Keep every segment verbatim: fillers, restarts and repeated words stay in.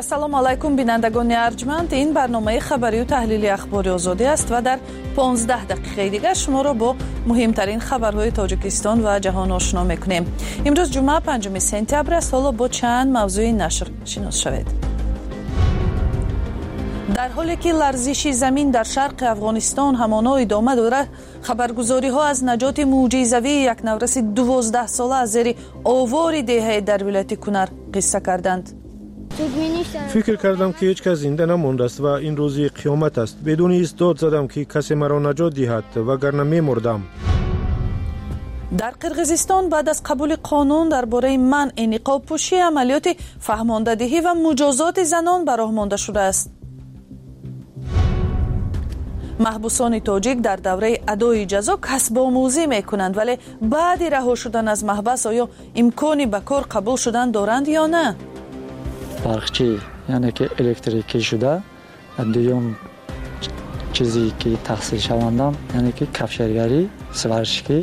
ассалому алайкум бинандагони арҷманд. ин барномаи хабарию таҳлили ахбори озодӣ аст ва дар понздаҳ дақиқаи дигар шуморо бо муҳимтарин хабарҳои Тоҷикистон ва ҷаҳон ошно мекунем. имрӯз ҷумъа панҷуми сентябр аст. ҳоло бо чанд мавзӯи нашр шинос шавед. дар ҳоле ки ларзиши замин дар шарқи Афғонистон ҳамоно идома дорад, хабаргузориҳо аз наҷоти мӯъҷизавии як навраси дувоздаҳсола аз зери овори деҳаи дар вилояти Кунар қисса карданд. фикр кардам ки ҳеҷ кас зинда намондааст ва ин рӯзи қиёмат аст. бедуни ист дод задам ки касе маро наҷот диҳад, вагарна мемурдам. дар Қирғизистон баъд аз қабули қонун дар бораи манъи ниқобпӯшӣ амалиёти фаҳмондадиҳӣ ва муҷозоти занон ба роҳ монда шудааст. маҳбусони тоҷик дар давраи адои ҷазо касбомӯзӣ мекунанд, вале баъди раҳо шудан аз маҳбас оё имкони ба кор қабул шудан доранд ё на? барқчӣ яъне ки электрикӣ шуда, дуюм чизе ки таҳсилшавандам яъне ки кафшергарӣ, сваршикӣ.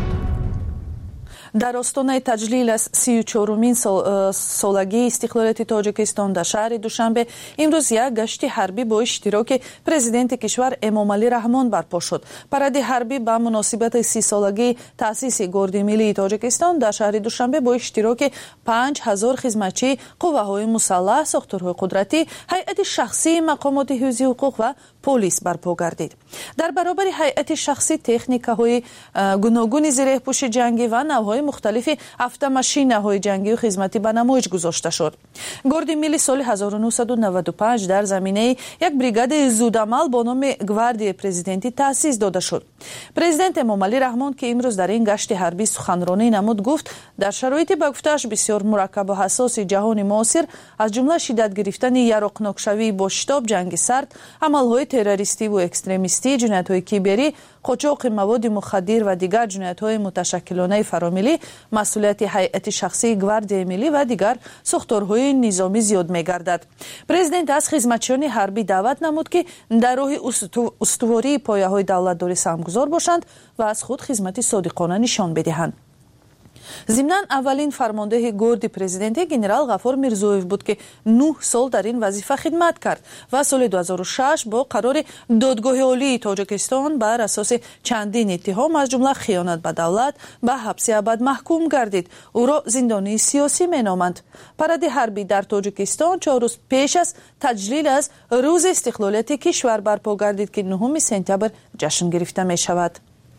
дар остонаи таҷлил аз сию чорумин солагии истиқлолияти Тоҷикистон дар шаҳри Душанбе имрӯз як гашти ҳарбӣ бо иштироки президенти кишвар Эмомалӣ Раҳмон барпо шуд. паради ҳарбӣ ба муносибати сисолагии таъсиси Горди миллии Тоҷикистон дар шаҳри Душанбе бо иштироки панҷ ҳазор хизматчии қувваҳои мусаллаҳ, сохторҳои қудратӣ, ҳайати шахсии мақомоти ҳифзи ҳуқуқ ва полис барпо гардид. дар баробари ҳайати шахсӣ техникаҳои гуногуни зиреҳпӯши ҷангӣ ва навъҳои мухталифи автомашинаҳои ҷангию хизматӣ ба намоиш гузошта шуд. Горди милли соли ҳазору нӯҳсаду наваду панҷ дар заминаи як бригадаи зудамал бо номи Гвардияи президентӣ таъсис дода шуд. Президент Эмомалӣ Раҳмон ки имрӯз дар ин гашти ҳарбӣ суханронӣ намуд, гуфт дар шароити ба гуфтааш бисёр мураккабу ҳассоси ҷаҳони муосир, аз ҷумла шиддат гирифтани яроқнокшавии бо шитоб, ҷанги сард, амалҳои террористиву экстремистӣ, ҷиноятҳои киберӣ, қочоқи маводи мухаддир ва дигар ҷиноятҳои муташаккилонаи фаромилӣ масъулияти ҳайати шахсии Гвардияи миллӣ ва дигар сохторҳои низомӣ зиёд мегардад. Президент аз хизматчиёни ҳарбӣ даъват намуд, ки дар роҳи устувории пояҳои давлатдорӣ самгузор бошанд ва аз худ хизмати содиқона нишон бидиҳанд. зимнан аввалин фармондеҳи Горди президентӣ генерал Ғаффор Мирзоев буд, ки нӯҳ сол дар ин вазифа хидмат кард ва соли ду ҳазору шаш бо қарори Додгоҳи олии Тоҷикистон бар асоси чандин иттиҳом аз ҷумла хиёнат ба давлат ба ҳабси абад маҳкум гардид. ӯро зиндонии сиёсӣ меноманд. паради ҳарбӣ дар Тоҷикистон чор рӯз пеш аз таҷлил аз рӯзи истиқлолияти кишвар барпо гардид, ки нӯҳуми сентябр ҷашн гирифта мешавад.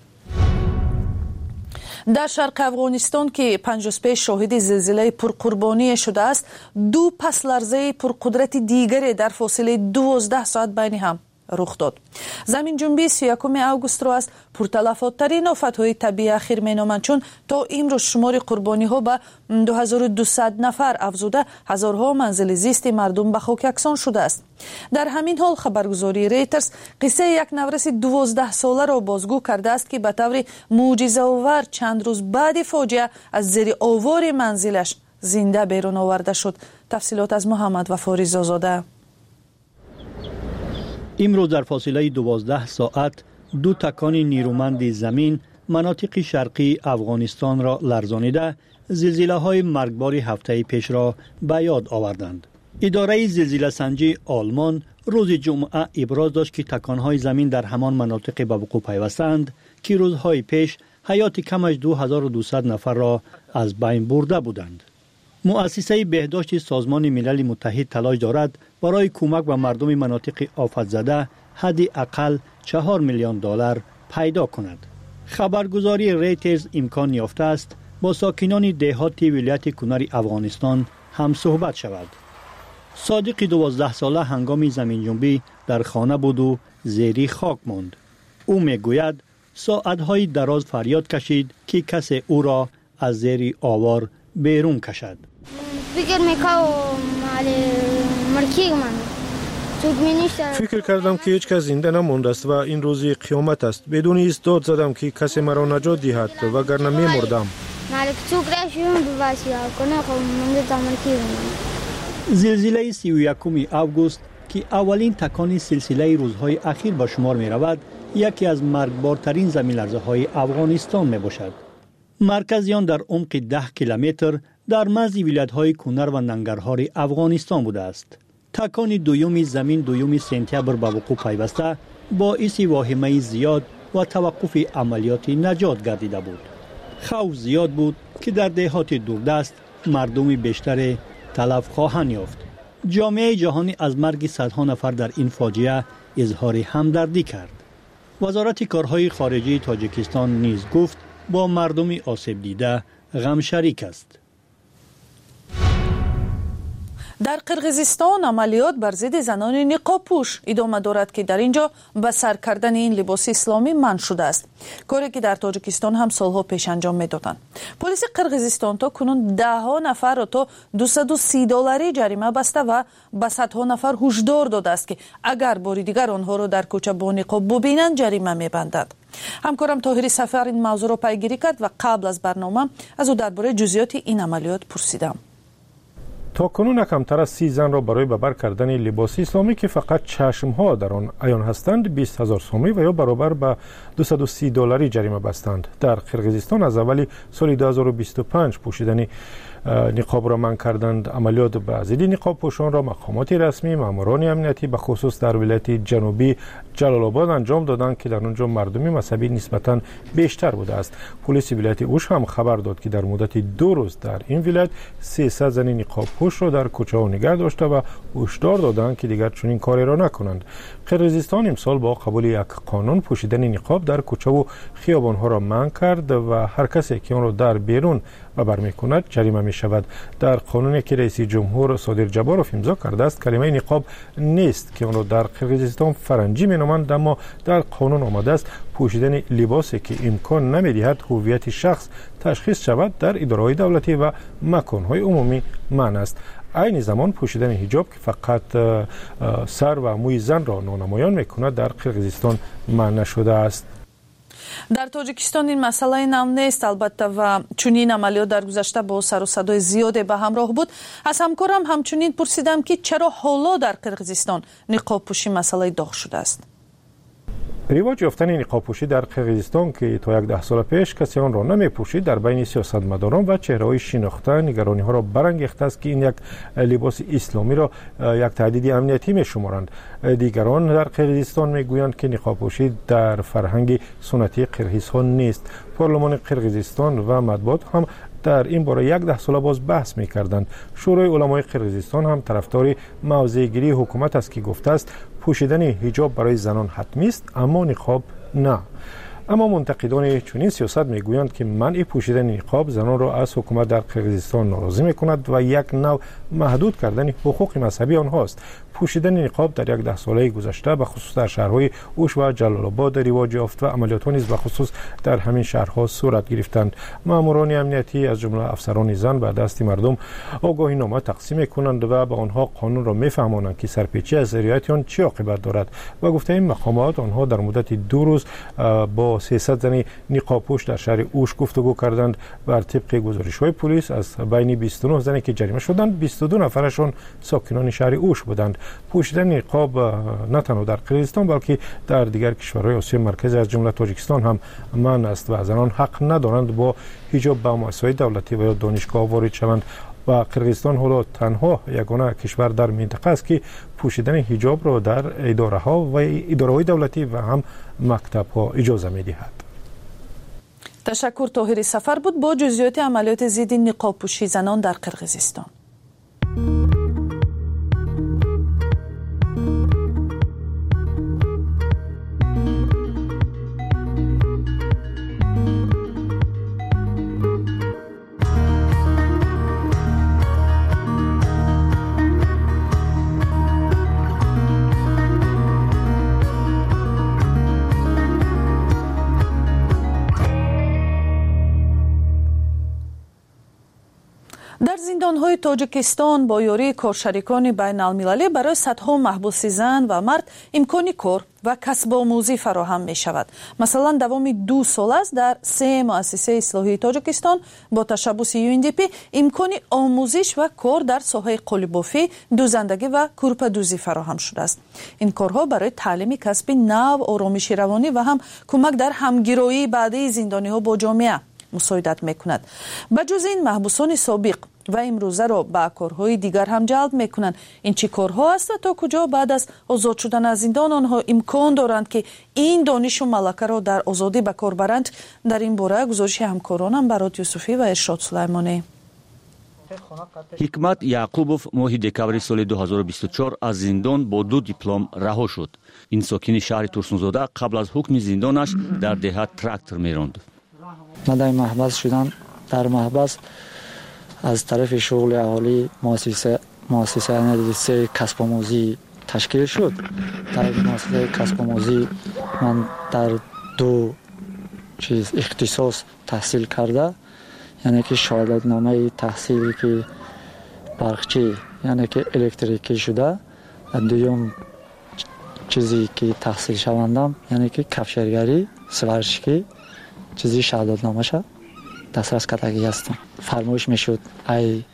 дар шарқи Афғонистон ки панҷ рӯз пеш шоҳиди зилзилаи пурқурбоние шудааст, ду пасларзаи пурқудрати дигаре дар фосилаи дувоздаҳ соат байни ҳам рух дод. заминҷунбии си ю якуми августро аз пурталафоттарин офатҳои табиӣ ахир меноманд, чун то имрӯз шумори қурбониҳо ба ду ҳазору дусад нафар афзуда, ҳазорҳо манзили зисти мардум ба хок яксон шудааст. дар ҳамин ҳол хабаргузории Reuters қиссаи як навраси дувоздаҳсоларо бозгӯ кардааст, ки ба таври мӯъҷизаовар чанд рӯз баъди фоҷиа аз зери овори манзилаш зинда берун оварда шуд. тафсилот аз Муҳаммад Вафори Зозода. имрӯз дар фосилаи дувоздаҳ соат ду такони нирӯманди замин манотиқи шарқии Афғонистонро ларзонида, зилзилаҳои маргбори ҳафтаи пешро ба ёд оварданд. идораи зилзиласанҷии Олмон рӯзи ҷумъа иброз дошт, ки таконҳои замин дар ҳамон манотиқе ба вуқӯъ пайвастанд, ки рӯзҳои пеш ҳаёти камаш ду ҳазору дусад нафарро аз байн бурда буданд. муассисаи беҳдошти Созмони Милали Муттаҳид талош дорад барои кӯмак ба мардуми манотиқи офатзада ҳадди ақал чаҳор миллион доллар пайдо кунад. хабаргузории Reuters имкон ёфтааст бо сокинони деҳоти вилояти Кунари Афғонистон ҳамсӯҳбат шавад. содиқи дувоздаҳсола ҳангоми заминҷунбӣ дар хона буду зери хок монд. ӯ мегӯяд соатҳои дароз фарёд кашид, ки касе ӯро аз зери овор берун кашад. фикр кардам ки ҳеҷ кас зинда намондааст ва ин рӯзи қиёмат аст. бедуни ист дод задам ки касе маро наҷот диҳад, вагарна мемурдам. зилзилаи си ю якуми август, ки аввалин такони силсилаи рӯзҳои ахир ба шумор меравад, яке аз маргбортарин заминларзаҳои Афғонистон мебошад. маркази он дар умқи даҳ километр дар марзи вилоятҳои Кунар ва Нангарҳори Афғонистон будааст. تکان دوم زمین دوم سپتامبر به وقوع پیوسته باعث واهمه زیاد و توقف عملیات نجات گردیده بود. خوف زیاد بود که در دهات دوردست مردم بیشتر تلف خواهند یافت. جامعه جهانی از مرگ صدها نفر در این فاجعه اظهار همدردی کرد. وزارت کارهای خارجه تاجیکستان نیز گفت با مردم آسیب دیده غم شریک است. در قرقیزستان عملیات بر ضد زنان نقاب پوش ادامه دارد که در اینجا به سر کردن این لباس اسلامی منع شده است. کاری که در تاجیکستان هم سالها پیش انجام میدادند. پلیس قرقیزستان تا کنون ده ها نفر را تا دویست و سی دلاری جریمه بسته و به صدها نفر هشدار داده است که اگر باری دیگر آنها را در کوچه با نقاب ببینند جریمه میبندد. همکارم طاهری سفر این موضوع را پیگیری کرد و قبل از برنامه از او درباره جزئیات این عملیات پرسیدم. تا کنون کمتر از سی زن را برای ببر کردن لباس اسلامی که فقط چشمها در آن عیان هستند بیست هزار سومی و یا برابر به دویست و سی دلاری جریمه بستند. در قرقیزستان از اولی سال دو هزار و بیست و پنج پوشیدن نقاب را منع کردند. عملیات به ضد نقاب پوشان را مقامات رسمی، ماموران امنیتی به خصوص در ولایت جنوبی جلال آباد انجام دادند که در آنجا مردم مذهبی نسبتاً بیشتر بوده است. پلیس ولایت اوش هم خبر داد که در مدت دو روز در این ولایت سیصد زن نقاب پوش را در کوچه ها نگه داشته و هشدار دادند که دیگر چنین کاری را نکنند. قرقیزستان امسال با قبول یک قانون پوشیدن نقاب در کوچه و خیابان ها را منع کرد و هر کسی که آن را در بیرون ببر می‌کند جریمه می‌شود. در قانونی که رئیس جمهور صادر جبارов امضا کرده است کلمه نقاب نیست که آن را در قرقیزستان فرنگی می‌نامند، اما در قانون آمده است پوشیدن لباسی که امکان نمی‌دهد هویت شخص تشخیص شود در اداره‌های دولتی و مکان‌های عمومی منع است. عین زمان پوشیدن حجاب که فقط سر و موی زن را نانمایان می‌کند در قرقیزستان منع شده است. در تاجیکستان این مسئله نو نیست البته و چنین عملیات در گذشته با سر و صدای زیادی به همراه بود. از همکارم همچنین پرسیدم که چرا حالا در قرقیزستان نقاب پوشی مسئله داغ شده است. رواج یافتن نقاب پوشی در قرقیزستان که تا یک ده سال پیش کسی آن را نمی پوشید در بین سیاستمداران و چهره‌های شناخته نگرانی ها را برانگیخته است که این یک لباس اسلامی را یک تهدید امنیتی می شمارند. دیگران در قرقیزستان می گویند که نقاب پوشی در فرهنگ سنتی قرقیزها نیست. پارلمان قرقیزستان و مطبوعات هم در این باره یک ده سال باز بحث می کردند. شورای علمای قرقیزستان هم طرفدار موضع گیری حکومت است که گفته است پوشیدن حجاب برای زنان حتمی است اما نقاب نه. اما منتقدان چنین سیاست میگویند که منع پوشیدن نقاب زنان را از حکومت در قرقیزستان ناراضی میکند و یک نوع محدود کردن حقوق مذهبی آنهاست. پوشیدن نقاب در یک ده ساله گذشته به خصوص در شهرهای اوش و جلال آباد رواج یافت و عملیات نیز به خصوص در همین شهرها صورت گرفتند. ماموران امنیتی از جمله افسران زن به دست مردم آگاهی نامه تقسیم میکنند و به آنها قانون را میفهمانند که سرپیچی از رعایت آن چه عاقبت دارد و گفته این مقامات آنها در مدت دو روز با سیصد زن نقاب پوش در شهر اوش گفتگو کردند. بر طبق گزارش‌های پلیس از بین بیست و نه زنی که جریمه شدند بیست و دو نفرشان ساکنان شهر اوش بودند. پوشیدن نقاب نه تنها در قرقیزستان بلکه در دیگر کشورهای آسیای مرکزی از جمله تاجیکستان هم منع است و زنان حق ندارند با حجاب به مؤسسه‌های دولتی و یا دانشگاه وارد شوند و قرقیزستان حالا تنها یگانه کشور در منطقه است که پوشیدن حجاب را در اداره ها و اداره های دولتی و هم مکتب ها اجازه می دهد. تشکر. طاهری سفر بود با جزئیات عملیات ضد نقاب پوشی زنان در قرقیزستان. در زندان‌های تاجیکستان با یاری کارشریکان بین‌المللی برای صدها محبوس زن و مرد امکان کار و کسب آموزی فراهم می شود. مثلا دوام دو سال است در سه مؤسسه اصلاحی تاجیکستان با تشبث یو ان دی پی امکان آموزش و کار در ساحه قالی‌بافی، دوزندگی و کورپادوزی فراهم شده است. این کارها برای تعلیم کسب نو، آرامش روانی و هم کمک در همگرایی بعدی زندانی‌ها با جامعه مساعدت میکند. بجز این محبوسان سابق و امروزه را به کارهای دیگر هم جلب میکنند. این چی کارها است و تا کجا بعد از آزاد شدن از زندان آنها امکان دارند که این دانش و ملکه را در آزادی به کار برند؟ در این باره گزارش همکارانم برات یوسفی و ارشاد سلیمانی. حکمت یعقوبوف ماه دکامبر سال دو هزار و بیست و چهار از زندان با دو دیپلم رها شد. این ساکن شهر ترسونزاده قبل از حکم زندانش در دهات تراکتور میراند. من در محبس شدم. در محبس از طرف شغل اهالی مؤسسه مؤسسه انرژی کسب آموزی تشکیل شد. در مؤسسه کسب آموزی من در دو چیز اختصاص تحصیل کرده، یعنی که شهادت نامه تحصیلی که برقچی یعنی که الکتریکی شده، دوم چیزی که تحصیل شوندم یعنی که کفشرگری سوارشکی چیزی شهادت نامه شد دسترس کردگی هستم. فرمایش میشد ای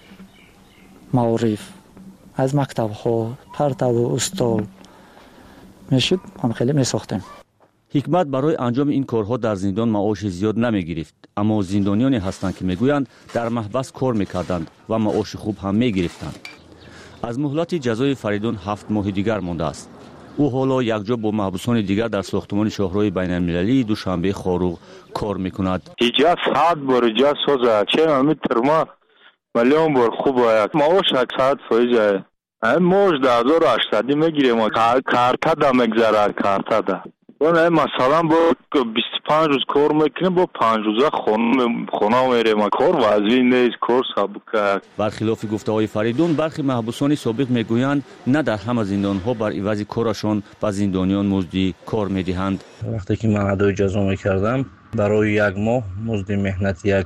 معارف از مکتب ها پرتو و استال میشد هم خیلی میساختیم. حکمت برای انجام این کارها در زندان معاش زیاد نمیگرفت، اما زندانیانی هستند که میگویند در محبس کار میکردند و معاش خوب هم میگرفتند. از مهلت جزای فریدون هفت ماه دیگر مانده است. او حالا یکجا با محبوسان دیگر در ساختمان شاهراه بین المللی دوشنبه خاروغ کار میکند. ایجا ساعت بر جا سوزه چه همین ترما میلیون بر خوب آید معاش ساعت فایزه این موج در هزار و هشتصد میگیریم کارتا دا مگذره کارتا دا اون مثلا با بیست و پنج روز کار میکنیم با پنج روزه خونه میریم کار وضعی نیست کار سابقه. برخلاف گفته های فریدون برخی محبوسان سابق میگویند نه در همه زندان ها بر عوض کارشان به زندانیان مزد کار میدهند. وقتی که من ادای جزا میکردم برای یک ماه مزد مهنت یک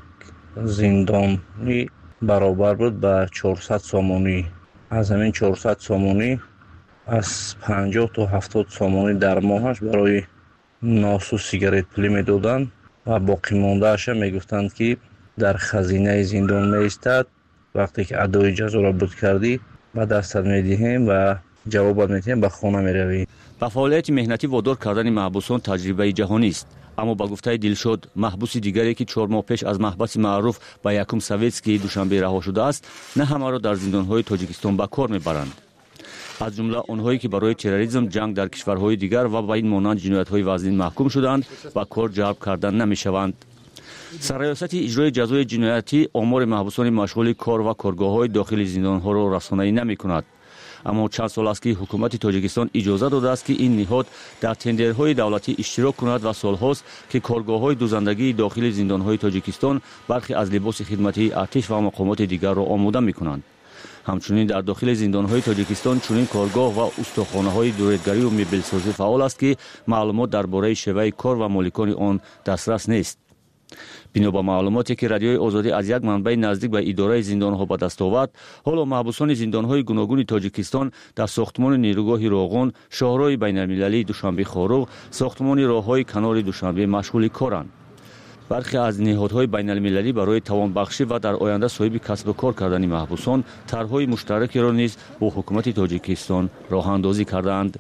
زندانی برابر بود به چهارصد سومونی. از همین چهارصد سومونی از پنجاه تا هفتاد سومونی در ماهش برای ناس و سیگارت پولی میدادند و باقی ماندهش میگفتند که در خزینه زندان میایستد، وقتی که ادای جزا را بود کردی به دستت میدهیم و جوابت میدهیم به خانه میروی. با فعالیت مهنتی وادار کردن محبوسان تجربه جهانی است، اما با گفته دلشاد محبوس دیگری که چهار ماه پیش از محبس معروف به یکم سویتسکی دوشنبه رها شده است نه همه را در زندان‌های تاجیکستان به کار میبرند. از جمله آنهایی که برای تروریسم، جنگ در کشورهای دیگر و با این مانند جنایت‌های وزین محکوم شدند با کار جلب کردن نمی‌شوند. سرریاست اجرای جزای جنایتی آمار محبوسان مشغول کار و کارگاه‌های داخل زندان‌ها را رسانه‌ای نمی‌کند. اما چند سال است که حکومت تاجیکستان اجازه داده است که این نهاد در تندرهای دولتی اشتراک کند و سال‌هاست که کارگاه‌های دوزندگی داخل زندان‌های تاجیکستان برخی از لباس خدمتی ارتش و مقامات دیگر را آماده می‌کنند. همچنین در داخل زندان‌های تاجیکستان چنین کارگاه و استخوان‌های دورتگری و مبلسازی فعال است که معلومات درباره شیوه کار و مالکان آن دسترس نیست. بنا به معلوماتی که رادیوی آزادی از یک منبع نزدیک به اداره زندان‌ها به دست آورد، حالا محبوسان زندان‌های گوناگون تاجیکستان در ساختمان نیروگاه راغون، شاهراه بین‌المللی دوشنبه خاروغ، ساختمان راه‌های کنار دوشنبه مشغول کارند. برخی از نهادهای بین‌المللی برای توانبخشی و در آینده صاحب کسب و کار کردن محبوسان طرح‌های مشترکی را نیز با حکومت تاجیکستان راه اندازی کردند.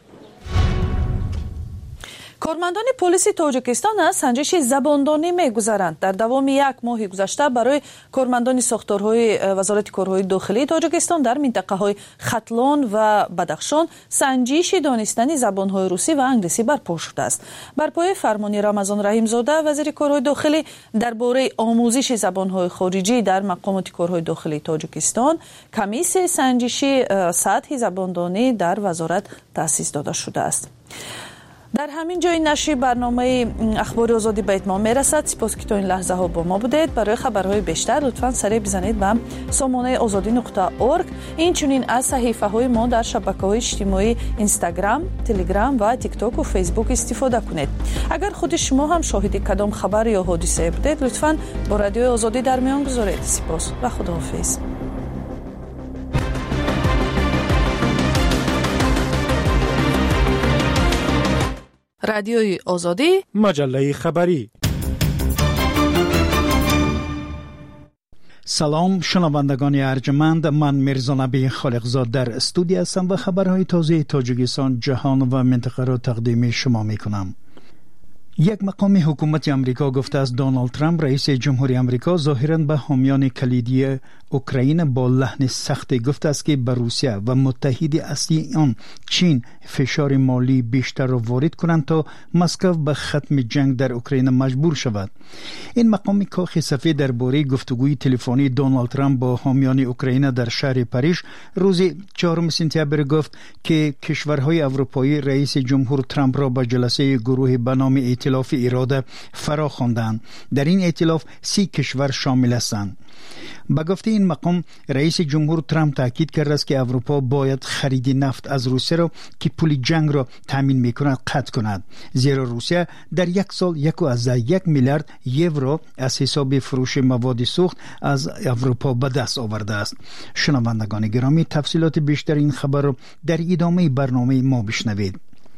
کارمندان پلیس تاجیکستان از سنجش زباندانی می‌گذرند. در دوام یک ماه گذشته برای کارمندان ساختارهای وزارت کارهای داخلی تاجیکستان در منطقه‌های ختلان و بدخشان سنجش دانستن زبان‌های روسی و انگلیسی برپا شده است. بر پایه فرمان رمضان رحیم‌زاده وزیر کارهای داخلی درباره آموزش زبان‌های خارجی در مقامات کارهای داخلی تاجیکستان، کمیسیون سنجشی سطح زباندانی در وزارت تأسیس داده شده است. در همین جای نشر برنامه اخبار آزادی به اتمام میرسد. سپاس که تا این لحظه ها با ما بودید. برای خبرهای بیشتر لطفاً سریع بزنید به سامانه آزادی نقطه اورگ. این چنین از صحیفه های ما در شبکه‌های اجتماعی اینستاگرام، تلگرام و تیک تاک و فیسبوک استفاده کنید. اگر خود شما هم شاهد کدام خبر یا حادثه بودید لطفاً با رادیو آزادی در میان گذارید. سپاس و خداحافظ. رادیوی آزادی، مجله خبری. سلام شنوندگان ارجمند، من میرزا نبی خالقزاد در استودیو هستم و خبرهای تازه تاجیکستان، جهان و منطقه را تقدیم شما می کنم. یک مقام حکومت امریکا گفته است دونالد ترامپ رئیس جمهوری امریکا ظاهراً به حامیان کلیدی اوکراین با لحن سخت گفته است که به روسیه و متحد اصلی آن چین فشار مالی بیشتر را وارد کنند تا مسکو به ختم جنگ در اوکراین مجبور شود. این مقام کاخ سفید درباره گفتگوی تلفنی دونالد ترامپ با حامیان اوکراین در شهر پاریس روز چهارم سپتامبر گفت که کشورهای اروپایی رئیس جمهور ترامپ را به جلسه گروه به نام ائتلاف اراده فرا خواندند. در این ائتلاف سی کشور شامل هستند. با گفته این مقام رئیس جمهور ترامپ تاکید کرده است که اروپا باید خرید نفت از روسیه را که پول جنگ را تامین می‌کند قطع کند، زیرا روسیه در یک سال یک و از یک میلیارد یورو از حساب فروش مواد سوخت از اروپا به دست آورده است. شنوندگان گرامی، تفصیلات بیشتر این خبر را در ادامه برنامه ما بشنوید.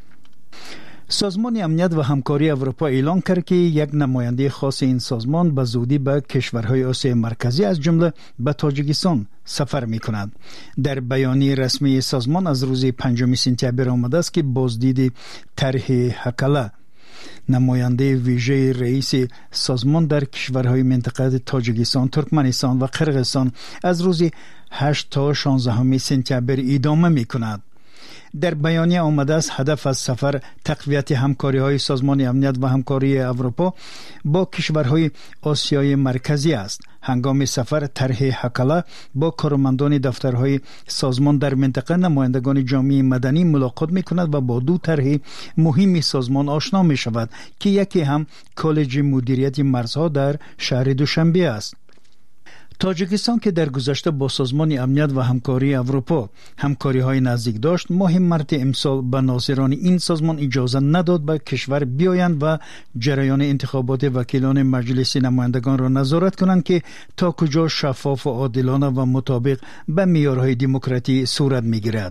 سازمان امنیت و همکاری اروپا اعلام کرد که یک نماینده خاص این سازمان به زودی به کشورهای آسیای مرکزی از جمله به تاجیکستان سفر می کند. در بیانیه رسمی سازمان از روز پنجم سپتامبر آمده است که بازدید طرح هکله نماینده ویژه رئیس سازمان در کشورهای منطقه تاجیکستان، ترکمنستان و قرقیزستان از روز هشت تا شانزده سپتامبر ادامه می کند. در بیانیه آمده است هدف از سفر تقویت همکاری های سازمان امنیت و همکاری اروپا با کشورهای آسیای مرکزی است. هنگام سفر طرح هکله با کارمندان دفترهای سازمان در منطقه نمایندگان جامعه مدنی ملاقات می کند و با دو طرح مهم سازمان آشنا می شود که یکی هم کالج مدیریت مرزها در شهر دوشنبه است. تاجیکستان که در گذشته با سازمان امنیت و همکاری اروپا همکاری های نزدیک داشت، ماه مارس امسال به ناظران این سازمان اجازه نداد به کشور بیایند و جریان انتخابات وکیلان مجلس نمایندگان را نظارت کنند که تا کجا شفاف و عادلانه و مطابق به معیارهای دموکراسی صورت میگیرد.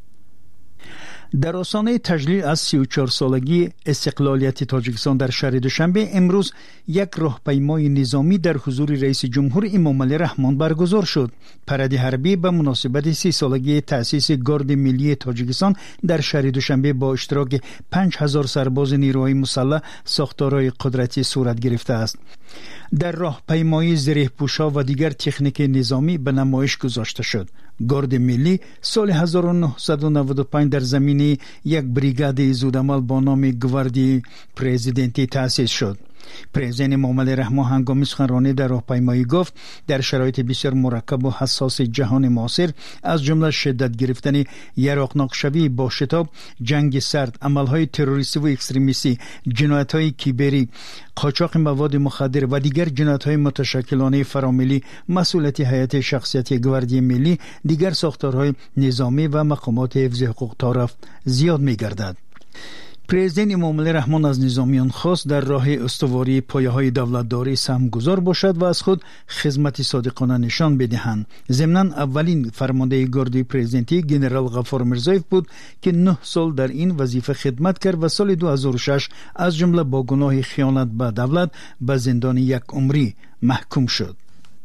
در آستانه تجلیل از سی و چهار سالگی استقلالیت تاجیکستان در شهر دوشنبه امروز یک راهپیمای نظامی در حضور رئیس جمهور امامعلی رحمان برگزار شد. پرد حربی به مناسبت سی سالگی تأسیس گارد ملی تاجیکستان در شهر دوشنبه با اشتراک پنج هزار سرباز نیروهای مسلح ساختارهای قدرتی صورت گرفته است. در راهپیمایی زره‌پوش‌ها و دیگر تکنیک نظامی به نمایش گذاشته شد. گارد ملی سال هزار و نهصد و نود و پنج در زمینه یک بریگاد زودعمل با نام گواردی پرزیدنتی تأسیس شد. پرزیدنت امامعلی رحمان هنگام سخنرانی در راهپیمایی گفت در شرایط بسیار مرکب و حساس جهان معاصر از جمله شدت گرفتن یراقناک شوی با شتاب، جنگ سرد، عملهای تروریستی و اکستریمیستی، جنایت‌های کیبری، قاچاق مواد مخدر و دیگر جنایت‌های متشکلانه فراملی مسئولیت هیئت شخصیت گواردی ملی دیگر ساختارهای نظامی و مقامات حفظ حقوق طرف زیاد می‌گردد. پرزیدنت امامعلی رحمان از نظامیان خواست در راه استواری پایه‌های دولتداری سهمگذار باشد و از خود خدمت صادقانه نشان بدهند. ضمناً اولین فرمانده گارد پرزیدنتی جنرال غفار میرزایف بود که نه سال در این وظیفه خدمت کرد و سال دو هزار و شش از جمله با گناه خیانت به دولت به زندان یک عمری محکوم شد.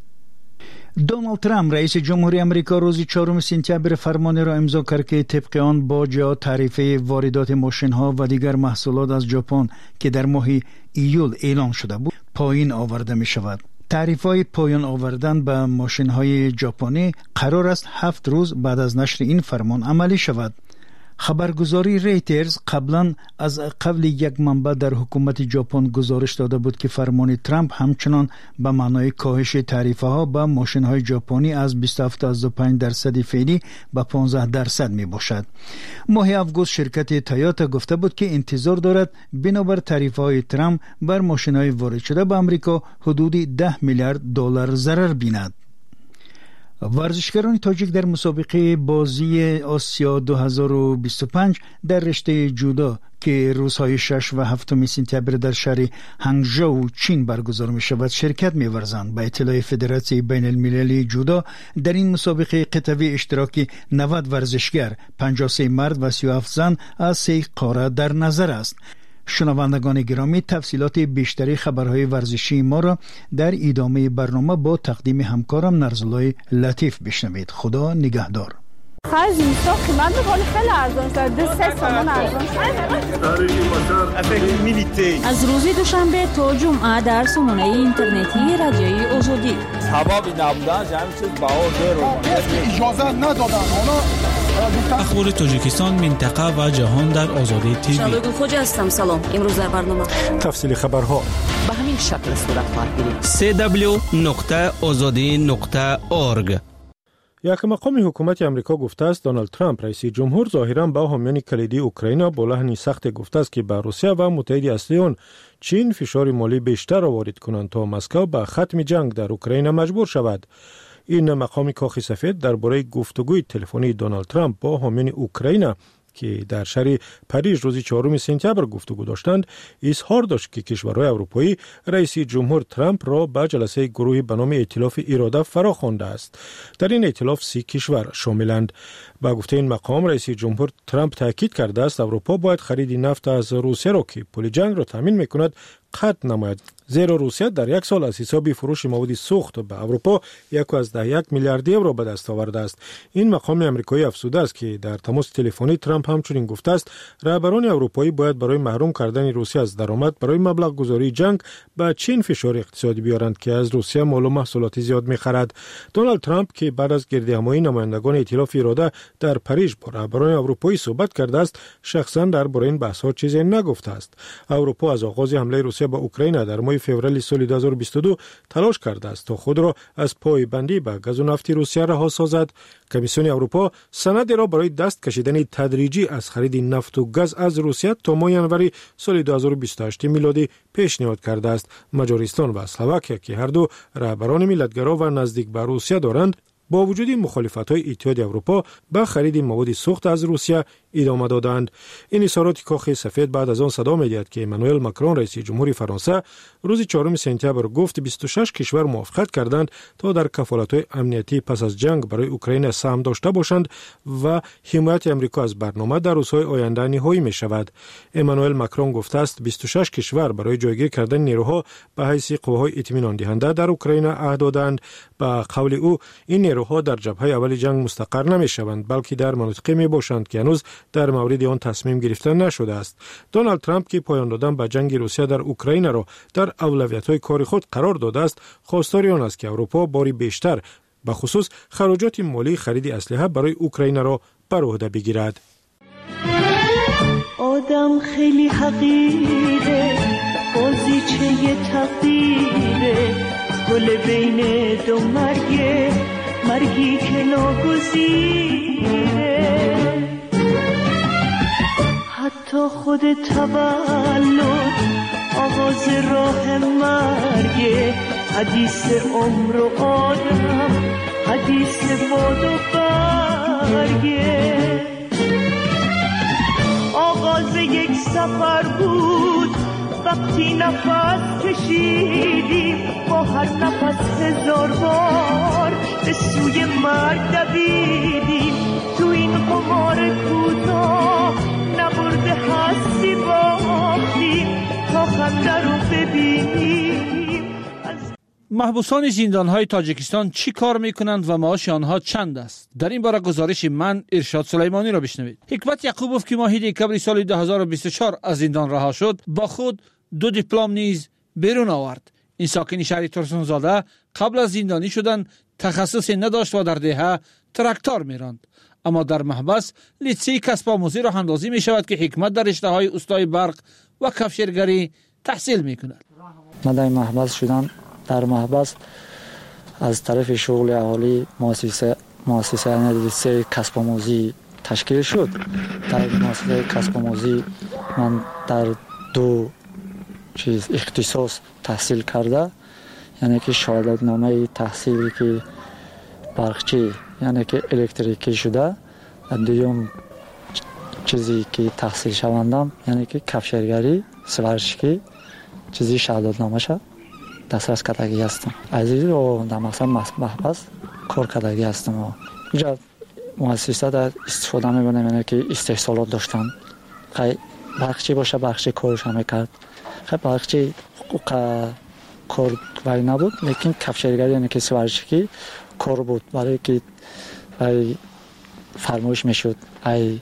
دونالد ترامپ رئیس جمهوری امریکا روز چهارم سپتامبر فرمانی را امضا کرد که طبق آن باج تعرفه واردات ماشین‌ها و دیگر محصولات از ژاپن که در ماه ایول اعلام شده بود پایین آورده می شود. تعرفه‌های پایان آوردن به ماشین‌های ژاپنی قرار است هفت روز بعد از نشر این فرمان عملی شود. خبرگزاری ریترز قبلا از قبل یک منبع در حکومت ژاپن گزارش داده بود که فرمان ترامپ همچنان به معنای کاهش تعرفه ها به ماشین های ژاپنی از بیست و هفت تا پنج درصد فعلی به پانزده درصد می باشد. ماه آگوست شرکت تویوتا گفته بود که انتظار دارد بنابر تعرفه های ترامپ بر ماشین های وارد شده به امریکا حدود ده میلیارد دلار ضرر بیند. ورزشکاران تاجیک در مسابقه بازی آسیا دو هزار و بیست و پنج در رشته جودو که روزهای شش و هفتم سپتامبر در شهر هنگژو چین برگزار می شود شرکت می ورزند. به اطلاع فدراسیون بین المللی جودو در این مسابقه قطعی اشتراک نود ورزشگر، پنجاه و سه مرد و سی و هفت زن از سه قاره در نظر است. شنوندگان گرامی، تفصیلات بیشتری خبرهای ورزشی ما را در ادامه برنامه با تقدیم همکارم نرزلای لطیف بشنوید. خدا نگهدار. خرج اینستا قیمت میکنه خیلی ارزان شده دو سه تومن ارزان شده. از روز دوشنبه تا جمعه در سامانه اینترنتی رادیوی آزادی سبب نبودن همین چیز بهار رو اجازه ندادن. اخبار تاجیکستان، منطقه و جهان در آزادی تیوی. شادو خوج هستم. سلام. امروز در برنامه تفصیل خبرها به همین شکل صورت خواهد گرفت. سه دبلیو نقطه آزادی نقطه اورگ. یک مقام حکومت امریکا گفته است دونالد ترامپ رئیس جمهور ظاهراً با حامیان کلیدی اوکراین با لحنی سخت گفته است که به روسیه و متحد اصلی آن چین فشار مالی بیشتر وارد کنند تا مسکو به ختم جنگ در اوکراین مجبور شود. این مقام کاخ سفید درباره گفتگوی تلفنی دونالد ترامپ با حامیان اوکراین که در شهر پاریس روز چهارم سپتامبر گفتگو داشتند اظهار داشت که کشورهای اروپایی رئیس جمهور ترامپ را به جلسه گروهی به نام ائتلاف اراده فرا خوانده است. در این ائتلاف سی کشور شاملند. با گفته این مقام رئیس جمهور ترامپ تاکید کرده است اروپا باید خرید نفت از روسیه را که پل جنگ را تامین میکند قطع نماید، زیرا روسیه در یک سال از حساب فروش مواد سوخت به اروپا یک از ده یک میلیارد یورو به دست آورده است. این مقام آمریکایی افزوده است که در تماس تلفنی ترامپ همچنین گفته است رهبران اروپایی باید برای محروم کردن روسیه از درآمد برای مبلغ گذاری جنگ به چین فشار اقتصادی بیارند که از روسیه مال و محصولات زیاد میخرد. دونالد ترامپ که بعد از گردهمایی نمایندگان ائتلاف اراده در پاریس با رهبران اروپایی صحبت کرده است، شخصا درباره این بحث‌ها چیزی نگفته است. اروپا از آغاز حمله روسیه به اوکراین در ماه فوریه سال دو هزار و بیست و دو تلاش کرده است تا خود را از پایبندی به گاز و نفت روسیه رها سازد. کمیسیون اروپا سندی را برای دست کشیدن تدریجی از خرید نفت و گاز از روسیه تا ماه ژانویه سال دو هزار و بیست و هشت میلادی پیشنهاد کرده است. مجارستان و اسلواکیه که هر دو رهبران ملتگرا و نزدیک به روسیه دارند، با وجود مخالفت‌های اتحاد اروپا به خرید مواد سوخت از روسیه ادامه دادند. این اظهارات کاخ سفید بعد از آن صدا می‌دهد که امانوئل ماکرون رئیس جمهوری فرانسه روز چهارم سپتامبر گفت بیست و شش کشور موافقت کردند تا در کفالت‌های امنیتی پس از جنگ برای اوکراین سهم داشته باشند و حمایت آمریکا از برنامه در روزهای آینده نهایی می‌شود. امانوئل ماکرون گفته است بیست و شش کشور برای جایگیر کردن نیروها به حیث قواهای اطمینان دهنده در اوکراین عهد دادند. به قول او این نیروها در جبهه اول جنگ مستقر نمی‌شوند بلکه در مناطقی می‌باشند که هنوز در مورد آن تصمیم گرفته نشده است. دونالد ترامپ که پایان دادن به جنگ روسیه در اوکراین را در اولویت‌های کار خود قرار داده است، خواستار آن است که اروپا باری بیشتر به خصوص خراجات مالی خرید اسلحه برای اوکراین را بر عهده بگیرد. آدم خیلی حقیره، بازیچه تقدیره، گل بین دو مرگه، مرگی که ناگزیره. حتی خود تولد آغاز راه مرگه، حدیث عمر و آدم، حدیث باد و برگه. آغاز یک سفر بود وقتی نفس کشیدیم، با هر نفس هزار بار به سوی مرگ دویدیم. تو این قمار کوتاه نبرده هستی باختیم تا خنده رو ببینیم. محبوسان زندان‌های تاجیکستان چی کار میکنند و معاش آنها چند است؟ در این باره گزارش من ارشاد سلیمانی را بشنوید. حکمت یعقوبوف که ماه دکمبر سال دو هزار و بیست و چهار از زندان رها شد، با خود دو دیپلم نیز بیرون آورد. این ساکن شهر ترسونزاده قبل از زندانی شدن تخصصی نداشت و در دهه تراکتور میراند، اما در محبس لیسه کسب آموزی راه اندازی می شود که حکمت در رشته‌های استای برق و کفشرگری تحصیل می کند. من در محبس شدن در محبس از طرف شغل اهالی مؤسسه مؤسسه لیسه کسب آموزی تشکیل شد. در مؤسسه کسب آموزی من در دو چیز اختصاص تحصیل کرده، یعنی که شهادت نامه تحصیلی که برقچی یعنی که الکتریکی شده، دوم چیزی که تحصیل شوندم یعنی که کفشرگری سوارشکی چیزی شهادت نامه شد دسترس کردگی هستم. از این رو در مقصد محبس کار کردگی هستم. اینجا مؤسسه در استفاده میبینم یعنی که استحصالات داشتن، خیلی برقچی باشه برقچی کارش هم میکرد، خیلی برقچی کار وی نبود، لیکن کفشرگری یعنی که سوارشکی کار بود برای که برای فرمایش میشد ای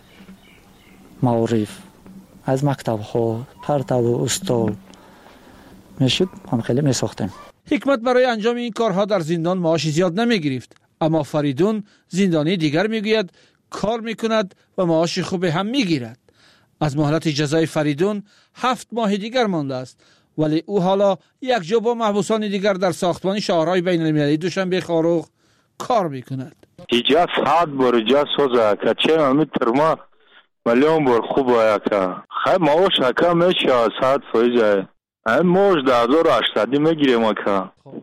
معارف از مکتب ها پرتاب و استال میشد هم خیلی میساختیم. حکمت برای انجام این کارها در زندان معاش زیاد نمیگرفت، اما فریدون زندانی دیگر میگوید کار میکند و معاش خوب هم میگیرد. از مهلت جزای فریدون هفت ماه دیگر مانده است، ولی او حالا یک جا با محبوسان دیگر در ساختمان شاهراه بین المللی دوشنبه خاروغ کار میکند. ایجا ساعت بر جا سوزا که چه همی ترما ملیون بر خوب آیا که خیلی معاش که میشه ساعت فایجه این موش ده هزار و هشتصد میگیره ما که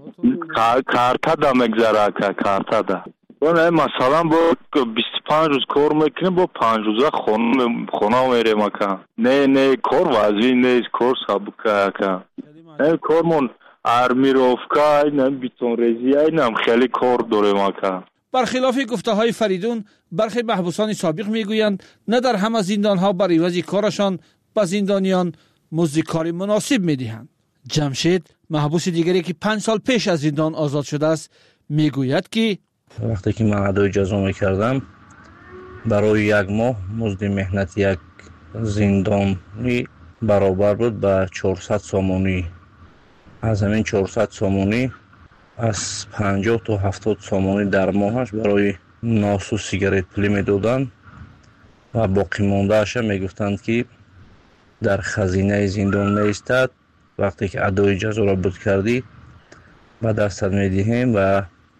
کارتا دا مگذاره که کارتا دا اون مثلا با بیست و پنج روز کار میکنه با پنج روزه خونه میره ما که نه نه کار وزوی نه کار سابقه که نه کارمون ارمیروفکا نه بیتون ریزی نه خیلی کار داره ما که. برخلاف گفته های فریدون، برخی محبوسان سابق میگویند نه در همه زندان ها بر عوض کارشان به زندانیان مزد کاری مناسب میدهند. جمشید محبوس دیگری که پنج سال پیش از زندان آزاد شده است میگوید که وقتی که من ادای جزا میکردم برای یک ماه مزد مهنت یک زندانی برابر بود به چهارصد سومونی. از همین چهارصد سومونی از پنجاه تا هفتاد سومونی در ماهش برای ناس و سیگارت پلی میدادند و باقی مانده اش میگفتند که در خزینه زندان میستد، وقتی که ادای جزا را بود کردی به دستت میدهیم و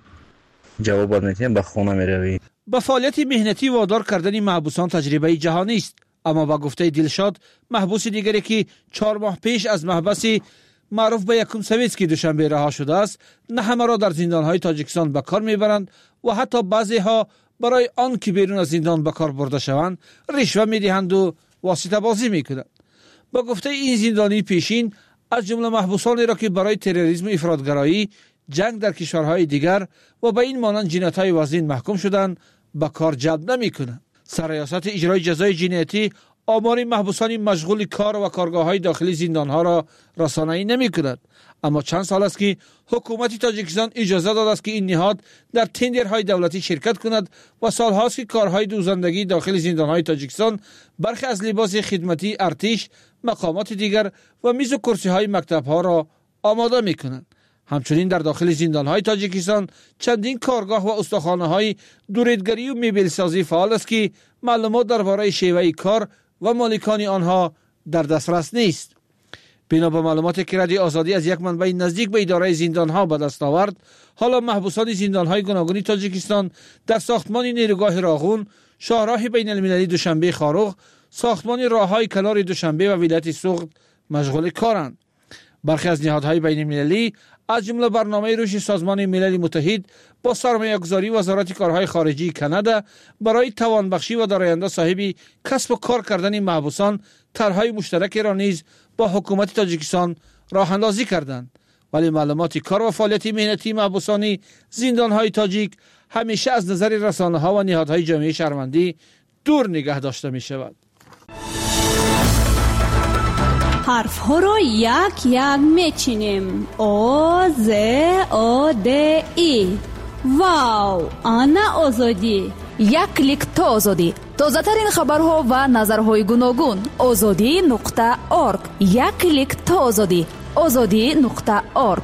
جواب میدهیم به خانه میروی. با فعالیت مهنتی وادار کردن محبوسان تجربه جهانی است، اما با گفته دلشاد محبوس دیگری که چهار ماه پیش از محبس معروف به یکم سویتسکی دوشنبه رها شده است نه همه را در زندانهای تاجیکستان به کار میبرند و حتی بعضی ها برای آن که بیرون از زندان به کار برده شوند رشوه میدهند و واسطه بازی میکنند. با گفته این زندانی پیشین از جمله محبوسانی را که برای تروریسم و افراطگرایی، جنگ در کشورهای دیگر و به این مانند جنایت‌های وزین محکوم شدند به کار جلب نمی‌کنند. سرریاست اجرای جزای جنایتی آمار محبوسان مشغول کار و کارگاه‌های داخلی زندان‌ها را رسانه‌ای نمی‌کند، اما چند سال است که حکومت تاجیکستان اجازه داده است که این نهاد در تندرهای دولتی شرکت کند و سال‌هاست که کارهای دوزندگی داخل زندان‌های تاجیکستان برخی از لباس خدمتی ارتش، مقامات دیگر و میز و کرسی‌های مکتب‌ها را آماده می‌کنند. همچنین در داخل زندان‌های تاجیکستان چندین کارگاه و استخوان‌های دوریدگری و میبلسازی فعال است که معلومات درباره شیوه کار و مالکان آنها در دسترس نیست. بنا به معلوماتی که رادیو آزادی از یک منبع نزدیک به اداره زندان‌ها به دست آورد، حالا محبوسان زندان‌های گوناگون تاجیکستان در ساختمان نیروگاه راغون، شاهراه بین المللی دوشنبه خاروغ، ساختمان راههای کنار دوشنبه و ولایت سوخت مشغول کارند. برخی از نهادهای بین المللی از جمله برنامه رشد سازمان ملل متحد با سرمایه‌گذاری وزارت کارهای خارجی کانادا برای توانبخشی و در آینده صاحب کسب و کار کردن محبوسان طرح‌های مشترک را نیز با حکومت تاجیکستان راه اندازی کردند، ولی معلومات کار و فعالیت مهنتی محبوسان زندان‌های تاجیک همیشه از نظر رسانه‌ها و نهادهای جامعه شهروندی دور نگه داشته می‌شود. حرف ها را یک یک میچینیم. او ز او د ای. واو، آنا آزادی. یک کلیک تا آزادی. تازه ترین خبرها و نظرهای گوناگون. آزادی نقطه اورگ. یک کلیک تا آزادی. آزادی نقطه اورگ.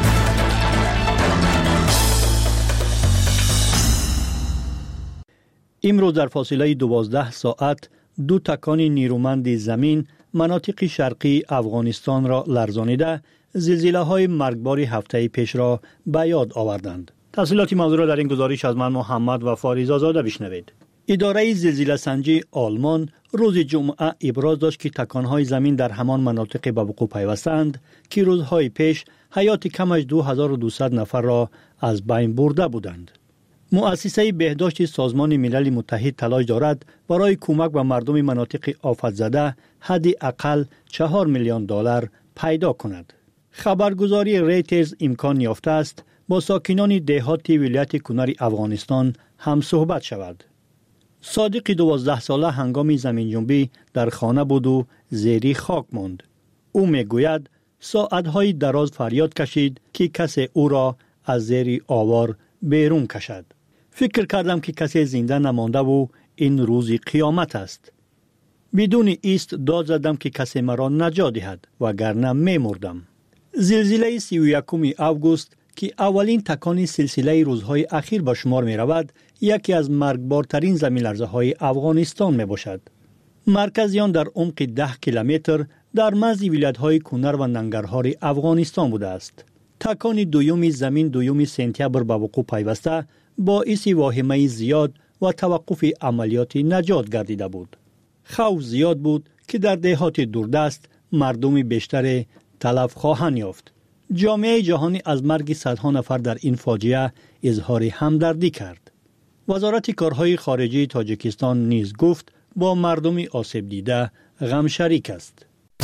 امروز در فاصله دوازده ساعت دو تکان نیرومند زمین مناطق شرقی افغانستان را لرزانیده زلزله های مرگبار هفته پیش را به یاد آوردند. تفصیلات موضوع را در این گزارش از من محمد و فاریز آزاده بشنوید. اداره زلزله سنجی آلمان روز جمعه ابراز داشت که تکانهای زمین در همان مناطق به وقوع پیوستند که روزهای پیش حیات کم از دو هزار و دویست نفر را از بین برده بودند. مؤسسه بهداشت سازمان ملل متحد تلاش دارد برای کمک به مردم مناطق آفت زده حد اقل چهار میلیون دلار پیدا کند. خبرگزاری ریترز امکان یافته است با ساکنان دهاتی ولایت کنر افغانستان هم صحبت شود. صادق دوازده ساله هنگام زمین جنبی در خانه بود و زیر خاک ماند. او میگوید ساعتهای دراز فریاد کشید که کسی او را از زیر آوار بیرون کشد. فکر کردم که کسی زنده نمانده و این روز قیامت است. بدون ایست داد زدم که کسی مرا نجات دهد وگرنه می مردم. زلزله سی و یکم آگوست که اولین تکان سلسله روزهای اخیر به شمار می رود، یکی از مرگبارترین زمین لرزه های افغانستان می باشد. مرکز آن در عمق ده کیلومتر در مرز ولایت‌های کنر و ننگرهار افغانستان بوده است. تکان دوم زمین دوم سپتامبر به وقوع پیوسته باعث واهمه زیاد و توقف عملیات نجات گردیده بود. خوف زیاد بود که در دهات دوردست مردم بیشتر تلف خواهند یافت. جامعه جهانی از مرگ صدها نفر در این فاجعه اظهار همدردی کرد. وزارت کارهای خارجه تاجیکستان نیز گفت با مردم آسیب دیده غم شریک است.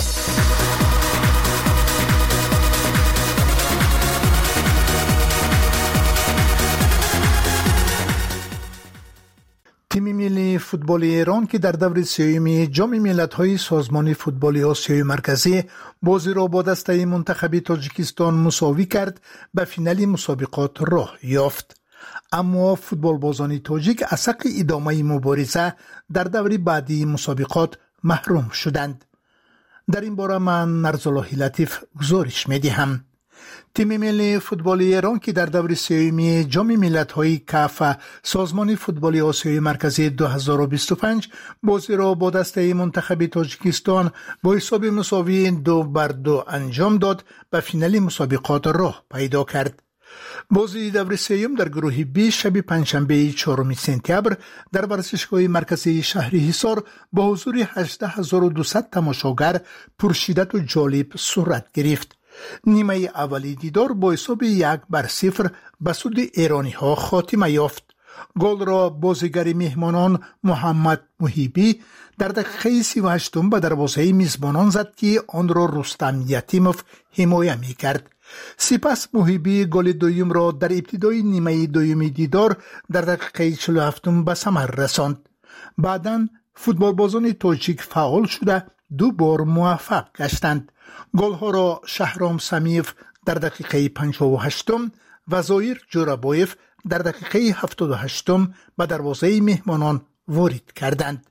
تیم ملی فوتبال ایران که در دور سیوم جام ملت‌های سازمان فوتبال آسیای مرکزی بازی را با دسته منتخب تاجیکستان مساوی کرد، به فینال مسابقات راه یافت. اما فوتبال بازان تاجیک از حق ادامه مبارزه در دور بعدی مسابقات محروم شدند. در این باره من نرزالله لطیف گزارش می‌دهم. تیم ملی فوتبال ایران که در دور سیوم جام ملت‌های کاف سازمان فوتبال آسیای مرکزی دو هزار و بیست و پنج بازی را با دسته منتخب تاجیکستان با حساب مساوی دو بر دو انجام داد، به فینال مسابقات راه پیدا کرد. بازی دور سیوم در گروه بی شب پنجشنبه چهارم سپتامبر در ورزشگاه مرکزی شهر حصار با حضور هجده هزار و دویست تماشاگر پرشدت و جالب صورت گرفت. نیمه اولی دیدار با حساب یک بر صفر به سود ایرانی ها خاتمه یافت. گل را بازیگر مهمانان محمد محیبی در دقیقه سی و هشتم به دروازه میزبانان زد که آن را رستم یتیموف حمایت می کرد. سپس محیبی گل دوم را در ابتدای نیمه دوم دیدار در دقیقه چهل و هفتم به ثمر رساند. بعداً فوتبال بازان تاجیک فعال شده دو بار موفق گشتند. گل‌ها را شهرام سمیف در دقیقه پنجاه و هشتم و زایر جورابایف در دقیقه هفتاد و هشتم به دروازه مهمانان وارد کردند.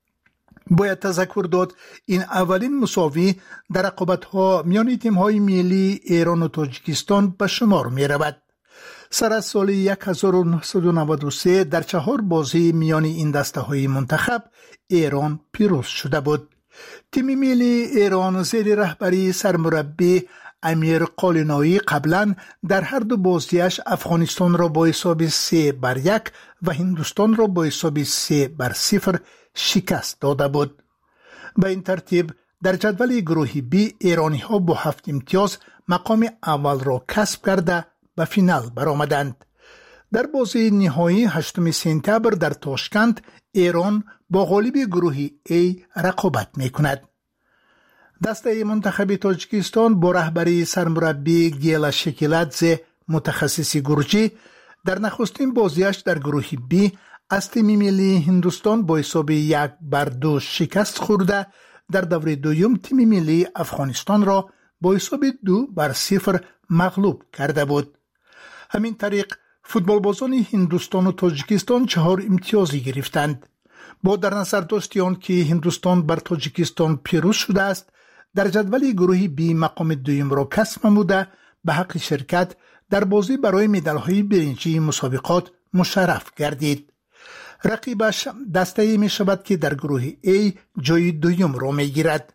باید تذکر داد این اولین مساوی در رقابت‌ها میان تیم‌های ملی ایران و تاجیکستان به شمار می‌رود. سر از سال هزار و نهصد و نود و سه در چهار بازی میان این دسته‌های منتخب ایران پیروز شده بود. تیم ملی ایران زیر رهبری سرمربی امیر قالینایی قبلا در هر دو بازیش افغانستان را با حساب سه بر یک و هندوستان را با حساب سه بر صفر شکست داده بود. به این ترتیب در جدول گروه بی ایرانی ها با هفت امتیاز مقام اول را کسب کرده به فینال برآمدند. در بازی نهایی هشتم سپتامبر در تاشکند ایران با غالب گروه A رقابت میکند. دسته منتخب تاجیکستان با رهبری سرمربی گیلا شکیلادزه متخصص گرجی در نخستین بازیش در گروه B از تیم ملی هندوستان با حساب یک بر دو شکست خورده، در دور دوم تیم ملی افغانستان را با حساب دو بر صفر مغلوب کرده بود. همین طریق فوتبال بازان هندوستان و تاجیکستان چهار امتیازی گرفتند. با در نظر داشت آن که هندوستان بر تاجیکستان پیروز شده است، در جدول گروه بی مقام دوم را کسب نموده به حق شرکت در بازی برای مدال‌های برنجی مسابقات مشرف گردید. رقیبش دسته می شود که در گروه A جای دوم را می گیرد.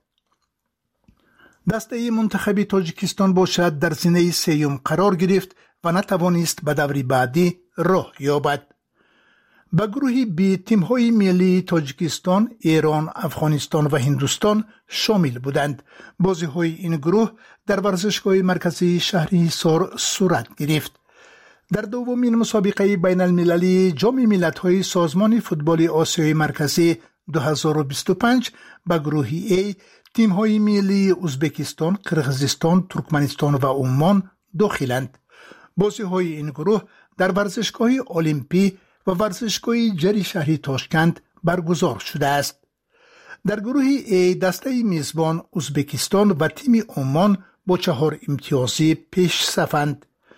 دسته منتخب تاجیکستان باشد در زینه سیوم قرار گرفت و نتوانست به دور بعدی راه یابد. به گروه بی تیم‌های ملی تاجیکستان، ایران، افغانستان و هندوستان شامل بودند. بازی‌های این گروه در ورزشگاه مرکزی شهر حصار صورت گرفت. در دومین مسابقه بین المللی جام ملت‌های سازمان فوتبال آسیای مرکزی دو هزار و بیست و پنج به گروه A تیم‌های ملی ازبکستان، قرقیزستان، ترکمنستان و عمان داخلند. بازی‌های این گروه در ورزشگاه المپی و ورزشگاه جری شهری تاشکند برگزار شده است. در گروه A دسته میزبان ازبکستان و تیم عمان با چهار امتیازی پیش صفند.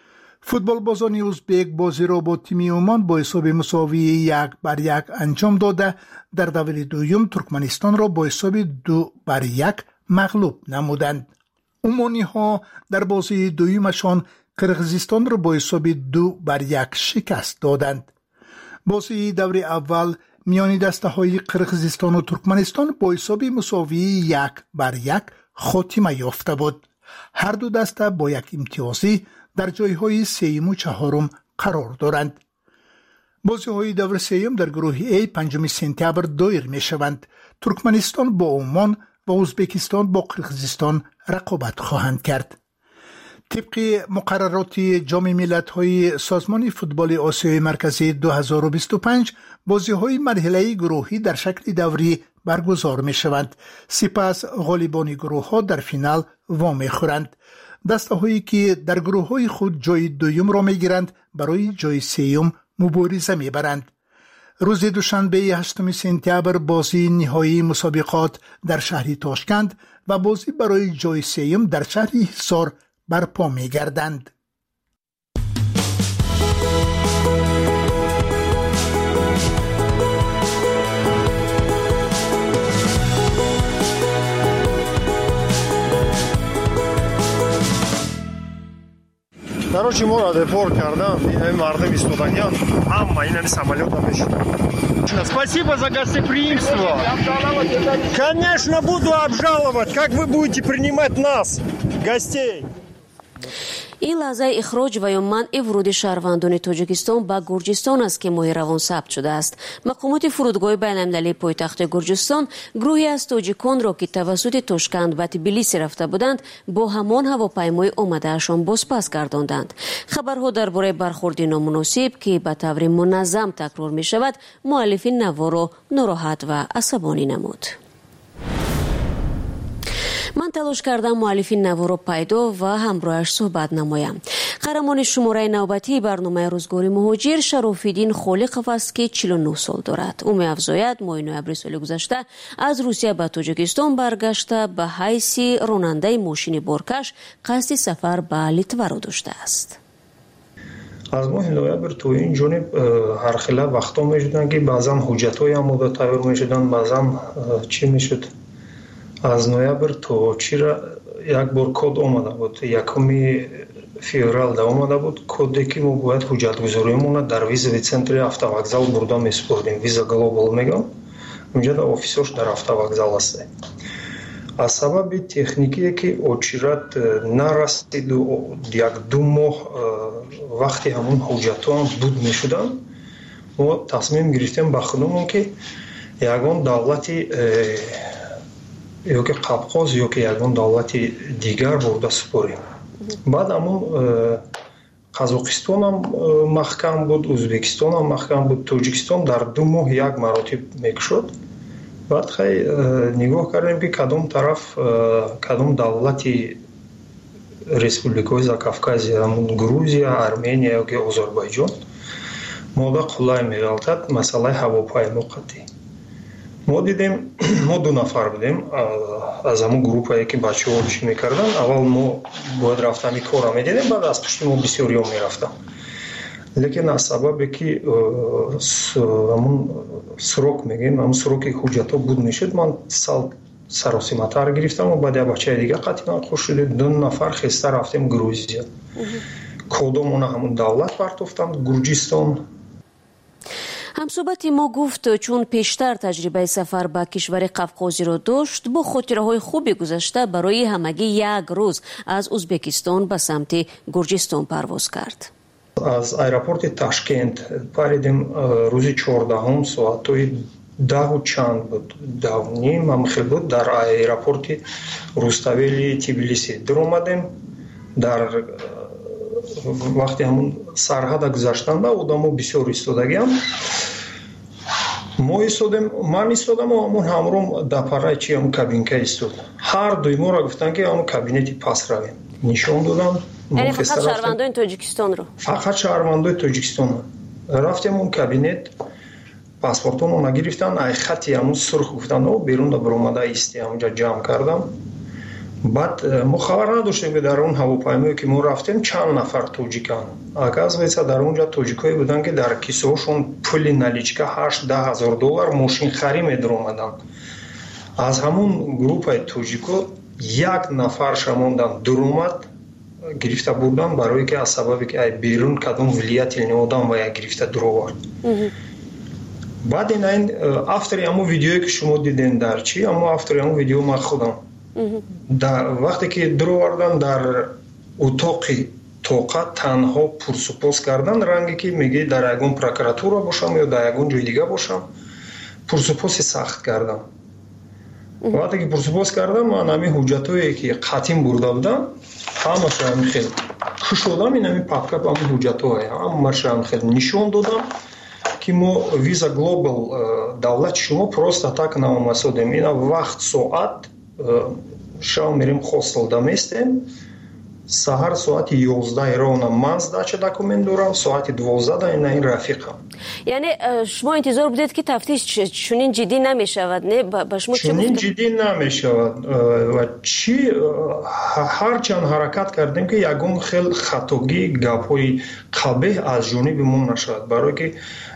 فوتبالبازان ازبک بازی را با تیم عمان با حساب مساوی یک بر یک انجام داده در دور دوم ترکمنستان را با حساب دو بر یک مغلوب نمودند. عمانی ها در بازی دومشان قرقیزستان را با حساب دو بر یک شکست دادند. بازی دور اول میان دسته های قرقیزستان و ترکمنستان با حساب مساوی یک بر یک خاتمه یافته بود. هر دو دسته با یک امتیازی در جایهای سوم و چهارم قرار دارند. بازی های دور سوم در گروه ای پنجم سپتامبر دایر می شوند. ترکمنستان با عمان و ازبکستان با قرقیزستان رقابت خواهند کرد. طبق مقررات جام ملت‌های سازمان فوتبال آسیای مرکزی دو هزار و بیست و پنج بازی‌های مرحله گروهی در شکل دوری برگزار می‌شوند. سپس غالبان گروه‌ها در فینال وام خورند. دسته‌هایی که در گروه‌های خود جای دوم را می‌گیرند برای جای سوم مبارزه می‌برند. روز دوشنبه هشتم سپتامبر بازی نهایی مسابقات در شهر تاشکند و بازی برای جای سوم در شهر حصار برپا می گردند. Короче, мора депорт кардан, и мардам истодагиан, амма инами самолетом мешут. Спасибо за гостеприимство. Конечно, буду обжаловать. Как вы будете принимать нас, гостей? این لحظه اخراج و یا منع ورود شهروندان تاجیکستان به گرجستان است که ماه روان ثبت شده است. مقامات فرودگاه بین‌المللی پایتخت گرجستان گروهی از تاجیکان را که توسط تاشکند و تبلیسی رفته بودند با همان هواپیمای آمده‌شان بازپس گرداندند. خبرها درباره برخورد نامناسب که به طور منظم تکرار می شود مؤلف نوا را ناراحت و عصبانی نمود. من تلاش کردم مؤلف نوا را پیدا و همراهش صحبت نمایم. قهرمان شماره نوبتی برنامه روزگار مهاجر شراف‌الدین خالقов است که چهل و نه سال دارد. او می‌افزاید ماه نوامبر سال گذشته از روسیه به تاجیکستان برگشته به حیث راننده ماشین بارکش قصد سفر به لیتوا را داشته است. از ماه نوامبر تو این جانب هر خیلی وقتا می‌شدن که بعضا حجت‌های آماده تیار می‌شدن، بعضا چی می‌شد؟ از نوامبر تو چرا یک بار کد آمده بود، یکمی فеврал دا آمده بود کدی که ما باید حجت گذاریمون در ویزا центр автовокзал برده میسپردیم. ویزا گلوبال میگم، اونجا در آفیسش در автовокзал است. از سبب تکنیکی که очередь نرسید و یک دو ماه وقتی همون حجت ها بود میشدن، ما تصمیم گرفتیم با خودمون که یگان دولتی یا که قبقاز یا که یگان دولتی دیگر برده سپاریم. بعد همون قزاقستان هم محکم بود، ازبکستان هم محکم بود، تاجیکستان در دو ماه یک مراتب میکشد. بعد خیلی نگاه کردیم که کدام طرف کدام دولتی республикой Закавказья, Грузия, Армения yoki Ozarbayjon moda qulay me'yorda masalai havopoyma qildi. ما دیدیم ما دو نفر بودیم از همون گروهی که بچه‌ها چی می‌کردن. اول ما باید رفتن این کارو می‌دیدیم، بعد از پشت ما بسیاری ها می‌رفتن. لیکن از سببی که همون سروک میگیم، همون سروکی حجت ها بود میشد، من سال سراسیمتر گرفتم و بعد یا بچه دیگه قطعا خوش شده. دو نفر خسته رفتیم گروزیا. کدومون همون دولت پرتوفتم گرجستان. همصحبت ما گفت چون پیشتر تجربه سفر به کشور قفقازی را داشت، با خاطره های خوبی گذشته برای همگی یک روز از ازبکستان به سمت گرجستان پرواز کرد. از ایرپورت تاشکند پریدیم روزی چهاردهم ساعتای ده و چند بود، ده و نیم هم خیلی بود. در ایرپورت روستاویلی تبلیسی در اومدیم. در وقتی همون سرحد گذاشتن ده آدمو بسیار ایستادگیم. ما ایستادیم، من ایستادم و همون همروم در پرای چی همون کابینکه ایستاد. هر دوی ما را گفتن که همون کابینتی پس رویم. نشان دادم. یعنی فقط شهروندان تاجیکستان رو؟ فقط شهروندان تاجیکستان رفتیم اون کابینت، پاسپورتمون نگرفتن، ای خطی همون سرخ گفتن و بیرون در برآمده ایستی همونجا جمع کردم. بعد ما خبر نداشتیم که در اون هواپیمایی که ما رفتیم چند نفر توجیکان. اکاز در اونجا توجیکایی بودن که در کیسه هاشون پول نالیچکا هشت ده هزار دلار ماشین خری می‌در اومدن. از همون گروه توجیکو یک نفر شموندن در اومد گرفته بودن برای که از سببی که ای بیرون کدوم ولیت نمودن و یا گرفته در آورد. بعد این این افتر همون ویدیویی که شما دیدین در چی اما افتر همون ویدیو ما خودم در وقتی که در آوردن در اتاق توقع تنها پرسپوس کردن رنگی که میگه در یگون پروکراتورا باشم یا در یگون جای دیگه باشم پرسپوس سخت کردم. وقتی که پرسپوس کردم من همین حجتایی که قطیم برده بودم همش هم خیلی خوش شدم این همین پاپکاپ همین حجتایی همش هم خیلی نشون دادم که ما ویزا گلوبال دولت شما پروستا так намасудем اینا وقت ساعت شام میریم хостел دمیستیم سحر ساعت یازده رونا من здача دокумент دارم ساعت دوازده این این رفیقم. یعنی شما انتظار بودید که تفتیش چنین جدی نمیشود نه با شما چی چنین جدی نمیشود و چی هر چند حرکت کردیم که یگون خیلی خطاگی گپ‌های قبیح از جانب ما نشود برای که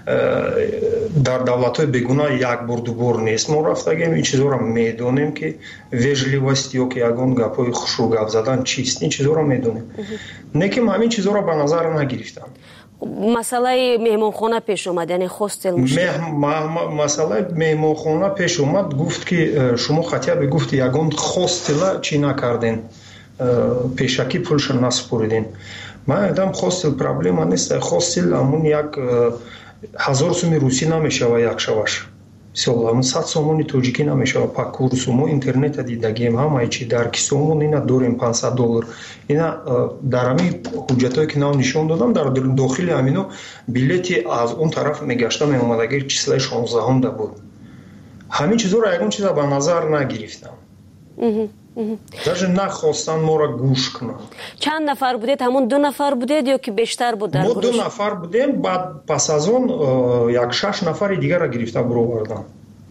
در دولت‌های بگونه یک بار دو بار نیست ما رفتگیم این چیزا رو میدونیم که وежливость یا که یگون گپ‌های خوشو گپ زدن چیست این چیزا رو میدونیم نه که همین چیزا رو به نظر نگرفتم. مسئله مهمانخانه پیش اومد یعنی هاستل مشکل مسئله مهمانخانه پیش اومد گفت که شما خطیب گفت یگون هاستل چی نکردین پیشکی پولش نسپردین. من ادام هاستل پرابلم نیست هاستل همون یک هزار سوم روسی نمیشه و یک شوش سال همون صد سومونی توجیکی نمیشه و پاک کورس ما اینترنت دیدگیم همه چی در کیسومون اینا داریم پانصد دلار اینا در همین حجتایی که نام نشون دادم در داخل همینو بلیتی از اون طرف میگشتم میومدگی چیزای شانزده هم ده بود همین چیزا رو یکون چیزا به نظر نگرفتم даже نخواستن ما را گوش کنن. چند نفر بودید؟ همون دو نفر بودید یا که بیشتر بود در ما گروه؟ دو نفر بودیم بعد پس از اون یک شش نفر دیگر را گرفته برو بردن.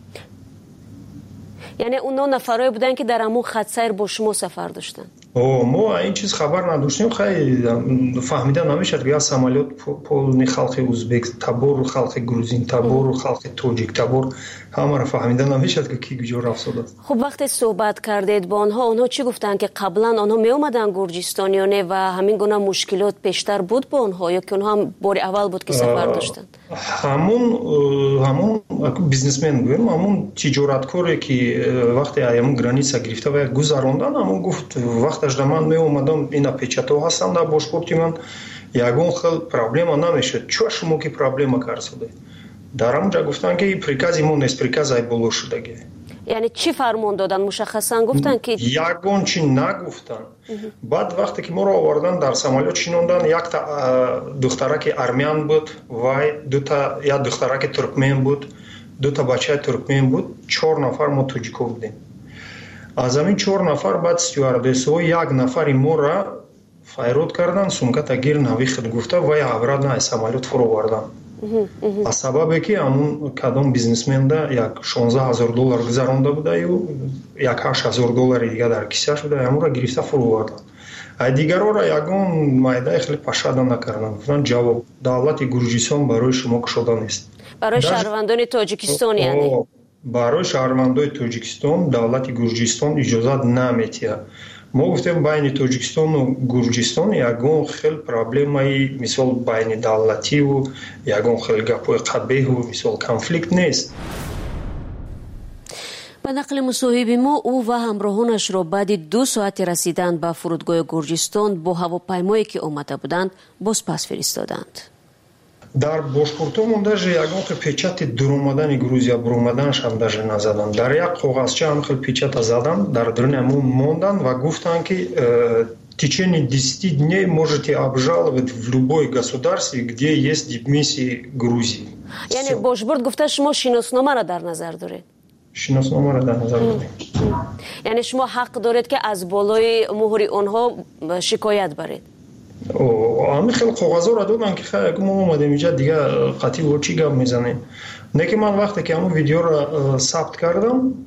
یعنی اون نه نفرای بودن که در همون خط سیر با شما سفر داشتن؟ او ما این چیز خبر نداشتیم خیلی فهمیدن نمیشد که از سمالیات پولنی خلق ازبک تبور خلق گروزین تبور خلق توجیک تبور همه را فهمیدن نمیشد که کی کجا رفت شده. خب وقتی صحبت کردید با آنها آنها چی گفتن که قبلا آنها می اومدن گرجستانیانه و همین گونه مشکلات بیشتر بود با آنها یا که آنها هم بار اول بود که سفر داشتن؟ همون همون بیزنسمن گویم همون تجارتکاری که وقتی ایامون گرانیسا گرفته و گذراندن همون گفت وقتش من می اومدم اینا پیچتا هستم در باشپورتی من یگون خیلی پرابلم نمیشه چه شما که پرابلم کار شده در اونجا گفتن که پریکازی ما نیست پریکازای بلو شدگی. یعنی چی فرمان دادن مشخصا گفتن که یگون چی نگفتن. بعد وقتی که ما رو آوردن در سمالیات شینوندن یک تا دخترک ارمیان بود و دو تا یا دخترک ترکمن بود دو تا بچه ترکمن بود چهار نفر ما توجیکو بودیم. از همین چهار نفر بعد استیواردسو یک نفر ما را فایرود کردن سمکت گیر نویخت گفته و یا عبراد نه سمالیات فرو آوردن. از سببی که همون کدام بیزنسمن ده یک شانزده هزار دلار گذرانده بوده و یک هشت هزار دلار دیگه در کیسه‌اش بوده همون را گرفته فرو آوردن. دیگرها را یگون مایده خیلی پشاده نکردن گفتن جواب دولت گرجستان برای شما کشوده نیست. برای شهروندان تاجیکستان یعنی برای شهروندان تاجیکستان دولت گرجستان اجازه نمیده. ما گفتیم بین تاجیکستان و گرجستان یگون خیلی پرابلمای مثل بین دولتی و یگون خیلی گپای قبیح و مثل کنفلیکت نیست. به نقل مصاحب ما او و همراهانش را بعد دو ساعت رسیدن به فرودگاه گرجستان با هواپیمایی که آمده بودند باز پس فرستادند. در باشپورتمون даже یگون که پیچت در اومدن گروزیا بر اومدنش هم даже نزدن. در یک کاغذچه هم خیلی پیچت زدن در درون همون موندن و گفتن که в течение десяти дней можете обжаловать в любой государстве, где есть дипмиссии Грузии. یعنی باشپورت گفته شما شناسنامه را در نظر دارید؟ شناسنامه را در نظر دارید. یعنی شما حق دارید که از بالای مهر آنها شکایت برید. او همین خیلی کاغذا را دادن که خیلی ما اومدیم اینجا دیگه قطعی و چی گپ میزنیم. نه که من وقتی که همون ویدیو را ثبت کردم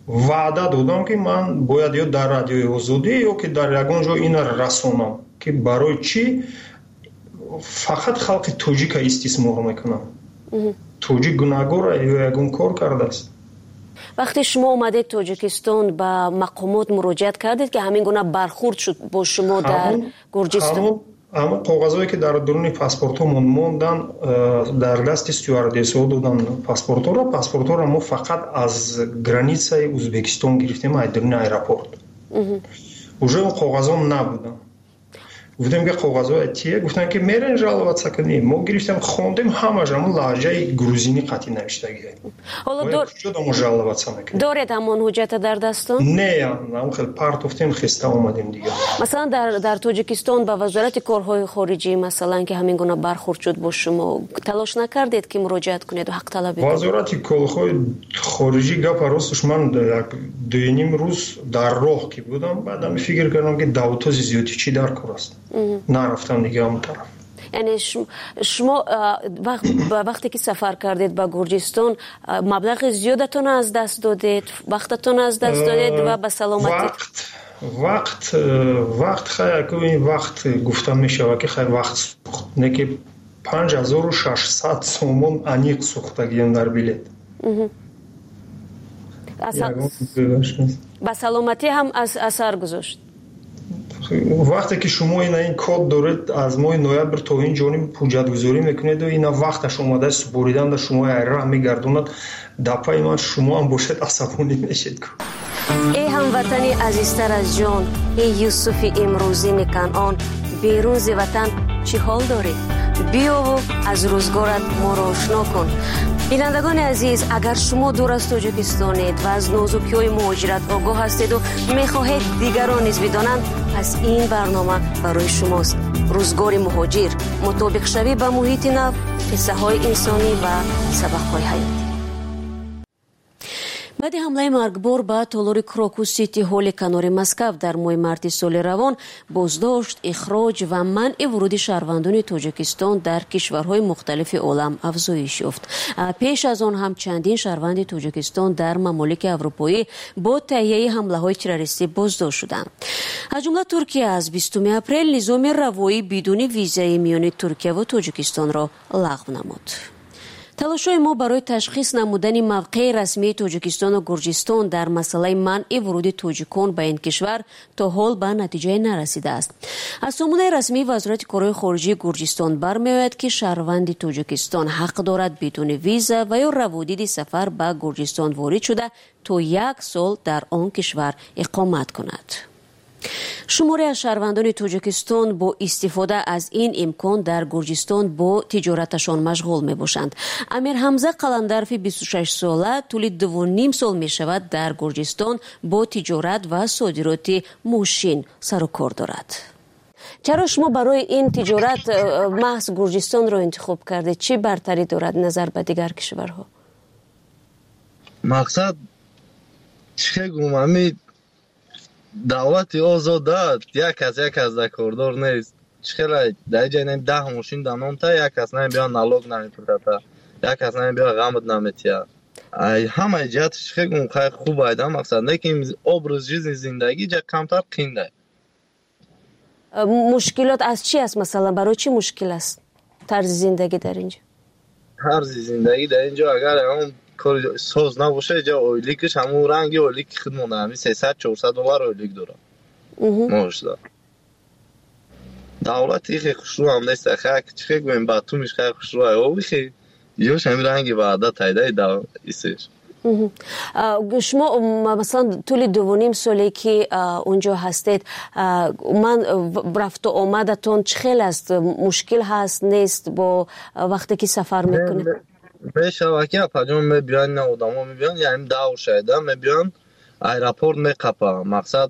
ваъда додам ки ман бояд ё дар радиои озодӣ ё ки дар ягон ҷо ина расонам ки барои чӣ фақат халқи тоҷика истисмор мекунам. тоҷик гунаҳгора ё ягон кор кардааст. вақте шумо омадед тоҷикистон ба мақомот муроҷиат кардед ки ҳамин гуна бархурд шуд бо шумо дар гурҷистон? ҳамон қоғазҳое ки дар дуруни паспортҳомон мондан дар дасти стюардесҳо додан паспортҳоро паспортҳоро мо фақат аз границаи ӯзбекистон гирифтем аз дуруни аэропорт. уже он қоғазҳо набуданд. гуфтем ки қоғазҳои тие гуфтанд ки мерен жаловатса кунем. мо гирифтем хондем ҳамаш ҳамон лаҳҷаи грузинӣ қатъи навиштагие. ҳоло мо жаловатса мекунем. доред ҳамон ҳуҷҷата дар дастон? не ҳам хел партофтем хиста омадем дига. масалан дар дар тоҷикистон ба вазорати корҳои хориҷӣ масалан ки ҳамин гуна бархурд шуд бо шумо талош накардед ки муроҷиат кунед ва ҳақталабӣ кунед? вазорати корҳои хориҷӣ гапа росташ ман як дуюним рӯз дар роҳ ки будам баъдам фикр кардам ки давтози зиёдӣ чӣ дар кор аст. нарафтам дига ҳамон тараф. яъне шумо вақте ки сафар кардед ба гурҷистон маблағи зиёдатон аз даст додед, вақтатон аз даст додед ва ба саломатӣ? вақт вақт хай якоин вақт гуфта мешавад ки хай вақт сӯхт не ки панҷ ҳазору шашсад сомон аниқ сӯхтагиям дар билет. ба саломатӣ ҳам асар гузошт? вақте ки шумо ина ин код доред аз моҳи ноябр то ин ҷониб ҳуҷҷатгузорӣ мекунеду ина вақташ омадаи супоридан дар шумо айра мегардонад дапаи ман шумо ҳам бошед асабонӣ мешед. эй ҳамватани азизтар аз ҷон, эй Юсуфи имрӯзини Канъон, берун зи ватан чӣ ҳол доред? биёву аз рӯзгорат моро ошно кун. бинандагони азиз, агар шумо дур аз тоҷикистонед ва аз нозукиҳои муҳоҷират огоҳ ҳастеду мехоҳед дигарон низ бидонанд, пас ин барнома барои шумост. рӯзгори муҳоҷир, мутобиқшавӣ ба муҳити нав, қиссаҳои инсонӣ ва сабақҳои ҳаётӣ. баъди ҳамлаи маргбор ба толори Крокус Сити ҳолли канори Москав дар моҳи марти соли равон, боздошт, ихроҷ ва манъи вуруди шаҳрвандони Тоҷикистон дар кишварҳои мухталифи олам афзоиш ёфт. пеш аз он ҳам чандин шаҳрванди Тоҷикистон дар мамолики аврупоӣ бо таҳияи ҳамлаҳои террористӣ боздошт шуданд. аз ҷумла Туркия аз бистуми апрел низоми равои бидуни визаи миёни Туркия ва Тоҷикистонро лағв намуд. талошҳои мо барои ташхис намудани мавқеи расмии Тоҷикистону Гурҷистон дар масъалаи манъи вуруди тоҷикон ба ин кишвар то ҳол ба натиҷае нарасидааст. аз сомонаи расмии вазорати корҳои хориҷии Гурҷистон бармеояд ки шаҳрванди Тоҷикистон ҳақ дорад бидуни виза ва ё раводиди сафар ба Гурҷистон ворид шуда то як сол дар он кишвар иқомат кунад. шуморе аз шаҳрвандони Тоҷикистон бо истифода аз ин имкон дар Гурҷистон бо тиҷораташон машғул мебошанд. Амир Ҳамза Қаландарфи бисту шаш сола тӯли дувоним сол мешавад дар Гурҷистон бо тиҷорат ва содироти мошин сару кор дорад. чаро шумо барои ин тиҷорат маҳз Гурҷистонро интихоб кардед? чӣ бартарӣ дорад назар ба дигар кишварҳо? мақсад чӣ гумами давлати озода як аз як аз дакордор нест. чхела даҷанем даҳ мошин данонта як аз нами биё налог намепурата, як аз нами биё ғамд наметия. ҳамаи ҷиҳати чхегум хай хуб айда мақсад лекин образ жизни зиндагӣ ҷа камтар қинда. мушкилот аз чӣ аст? масалан барои чӣ мушкил аст тарзи зиндагӣ дар инҷо? тарзи зиндагӣ дар инҷо агар он кори соз набоша ҷа ойликаш ҳамун ранги ойлики худ монда ҳамин сесад чорсад доллар ойлик дорад. мошда давлати ихе хушрӯ ҳам нест. хай чӣ гӯем ба тумиш хай хушрӯ овихе ёш ҳамин ранги баъда тайдаи да исеш. шумо масалан тӯли дувоним соле ки унҷо ҳастед, ман рафту омадатон чӣ хел аст? мушкил ҳаст нест бо вақте ки сафар мекунед? мешавад ки апаҷон мебиён на одамо мебиён яъни давр шайда мебиён аэропорт меқапа. мақсад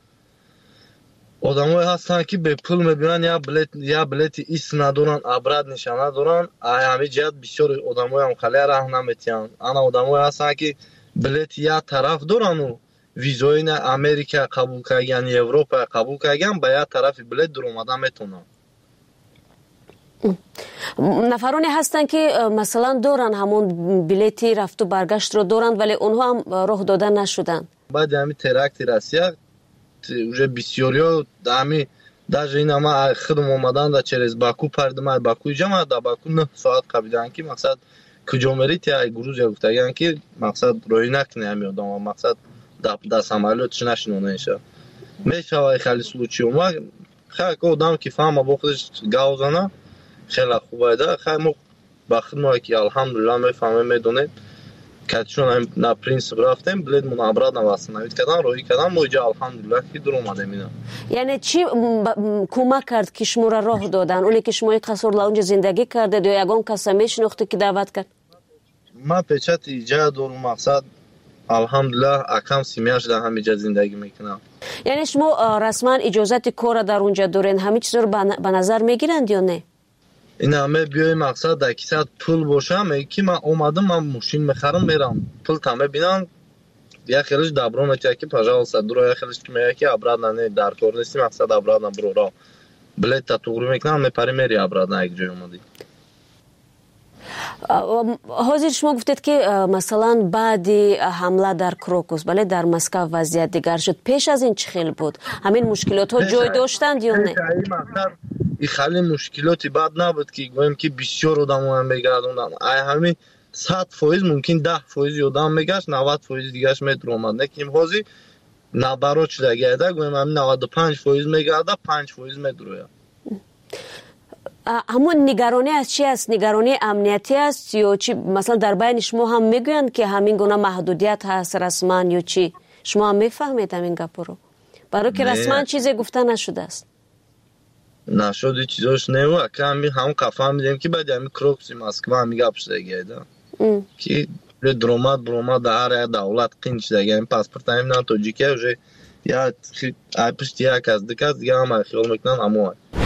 одамое ҳастанд ки бепул мебиён я билет я билети ис надоранд, абрат ниша надоранд. ҳамин ҷиҳат бисёр одамое ҳам хале раҳ наметиҳанд. ана одамое ҳастанд ки билети як тараф дорану визои на Америка қабул кардаган, Европа қабул кардаган ба як тарафи билет дуромада метавонанд. нафароне ҳастанд ки масалан доранд ҳамон билети рафту баргаштро доранд, вале онҳо ҳам роҳ дода нашуданд. баъди ҳамин теракти Россия уже бисёриё ҳами даже ин ҳама худм омаданда через Баку пардима Баку ҷама да Баку нӯҳ соат қабидан ки мақсад куҷо мерит я Грузия гуфтаган ки мақсад роҳӣ накуни ҳами одам мақсад да самолётш нашинонеша мешава хали случай ума хай одам ки фаҳма бо худаш гавзана хела хубайда хай мо ба худмо ки алҳамдулилла мефаҳмем медонем катишон на принцип рафтем билетмон обратно восстановить кардан роҳӣ кардан мо иҷа алҳамдулилла ки дур омадем ина. Яъне чӣ кӯмак кард ки шуморо роҳ додан? Оне ки шумо қасор ла унҷа зиндагӣ кардед ё ягон каса мешинохте ки даъват кард? ман печати иҷа дорум мақсад алҳамдулилла акам семьяш дар ҳамиҷа зиндагӣ мекунам. Яъне шумо расман иҷозати кора дар унҷа дорен, ҳами чизро ба назар мегиранд ё не? ин ҳаме биёи мақсад дар кисат пул бошам ки ман омадам ман мошин мехарам мерам пул там мебинам я хелиш дабро метия ки пожалуйста дуро я хелиш ки мея ки обратно не дар кор нести мақсад обратно буро билета туғрӣ мекунам мепари мери обратно як ҷой омадӣ. ҳозир шумо гуфтед ки масалан баъди ҳамла дар Крокус бале дар Москва вазъият дигар шуд. пеш аз ин чӣ хел буд? ҳамин мушкилотҳо ҷой доштанд ё не? и хали мушкилоти бад набуд ки гӯем ки бисёр одамон мегардонданд ай ҳами сад фоиз мумкин даҳ фоизи одам мегашт навад фоизи дигараш метуромад лекин ҳозир набарот шуда гайда гӯем ҳами наваду панҷ фоиз мегарда панҷ фоиз медурояд. ҳамон нигаронӣ аз чи аст? Нигаронии амниятӣ аст ё чи? Масалан дар байни шумо ҳам мегӯянд ки ҳамин гуна маҳдудият ҳаст расман ё чи? шумо ҳам мефаҳмед ҳамин гапҳоро? барои ки расман чизе гуфта нашудааст. нашуди чизош нева ки ҳами ҳам қафаҳмидем ки баъди ҳами Крокуси Москва ҳами гап шудагиайда ки дуромад буромад дар ҳар як давлат қин шудаги ҳами паспорт ҳаминам тоҷикия уже я ай пишти як аз дикас дига ҳама хиёл мекунанд ҳамо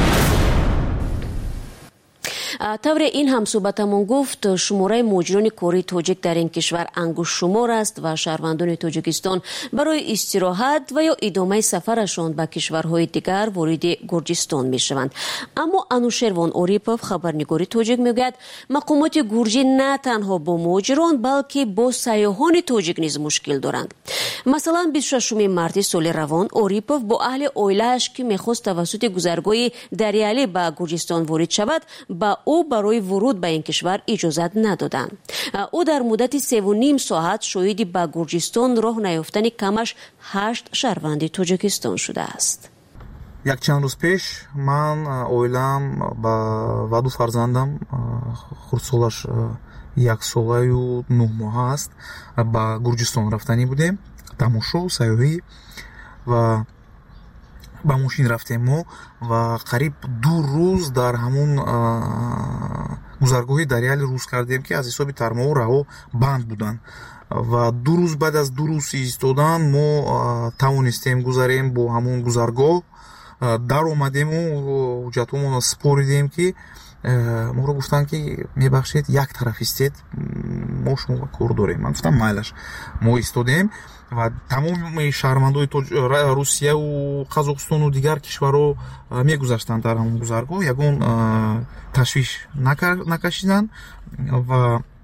тавре ин ҳамсӯҳбатамон гуфт шумораи муҳоҷирони кории тоҷик дар ин кишвар ангушшумор аст ва шаҳрвандони Тоҷикистон барои истироҳат ва ё идомаи сафарашон ба кишварҳои дигар вориди Гурҷистон мешаванд. Аммо Анушервон Орипов, хабарнигори тоҷик, мегӯяд мақомоти гурҷӣ на танҳо бо муҳоҷирон балки бо сайёҳони тоҷик низ мушкил доранд. Масалан бисту шашуми марти соли равон Орипов бо аҳли оилааш ки мехост тавассути гузаргоҳи Дариалӣ ба Гурҷистон ворид шавад ба ӯ барои вуруд ба ин кишвар иҷозат надоданд. ӯ дар муддати севу ним соат шоҳиди ба Гурҷистон роҳ наёфтани камаш ҳашт шаҳрванди Тоҷикистон шудааст. Якчанд рӯз пеш ман оилаам ва ду фарзандам хурдсолаш яксолаю нӯҳ моҳа аст ба Гурҷистон рафтанӣ будем тамошо сайёҳӣ ва ба мошин рафтем мо ва қариб ду рӯз дар ҳамун гузаргоҳи Дариалӣ рӯз кардем ки аз ҳисоби тармоҳо раҳо банд буданд ва ду рӯз баъд аз ду рӯз истодан мо тавонистем гузарем бо ҳамун гузаргоҳ дар омадему ҳуҷҷатҳоамонро споридем ки моро гуфтанд ки мебахшед як тарафистед мо шумо кор дорем. Ман гуфтам майлаш. Мо истодем ва тамоми шаҳрвандои Русияу Қазоқистону дигар кишварҳо мегузаштанд дар ҳамон гузаргоҳ, ягон ташвиш накашиданд ва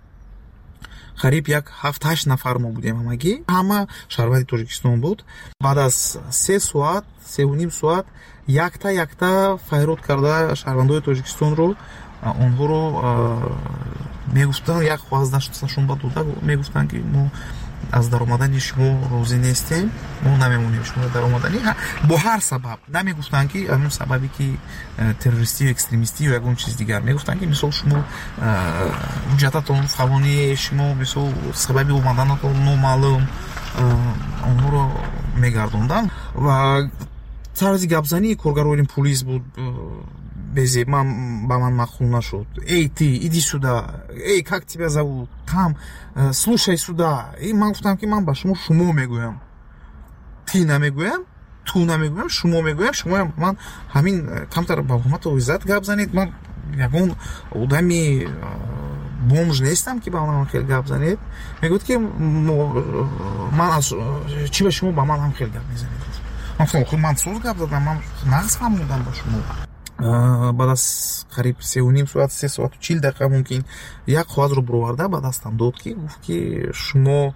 қариб як ҳафт ҳашт нафар мо будем ҳамагӣ. Ҳама шаҳрванди Тоҷикистон буд. Баъд аз се соат севу ним соат якта якта файрод карда шаҳрвандои Тоҷикистонро онҳоро мегуфтанд як хваздашон ба дода мегуфтанд ки мо аз даромадани шумо розӣ нестем, мо намемонем шумо даромадани бо ҳар сабаб. Намегуфтанд ки ҳамин сабаби ки террористӣ ё экстремистӣ ё ягон чиз дигар. Мегуфтанд ки мисол шумо ҳуҷҷататон фавони шумо мисол сабаби омаданатон номаълум онҳоро мегардонданд ва тарзи гапзании коргарони пулис буд безеб. Ман ба ман махул нашуд. Эй ты, иди сюда. Эй, как тебя зовут? Там, слушай сюда. И ман гуфтам ки ман ба шумо шумо мегӯям. Ти намегӯям, ту намегӯям, шумо мегӯям. Шумо ман ҳамин камтар ба ҳурмату иззат гап занед. Ман ягон одами бомж нестам ки ба ман хел гап занед. Мегӯяд ки ман аз чи ба шумо ба ман ҳам хел гап мезанед. Ман соз гап задам, ман нағз фаҳмудам ба шумо. بعد از قریب سه و نیم ساعت سه ساعت و چهل دقیقه ممکن یک کاغذ رو برآورده به دستم داد که گفت که شما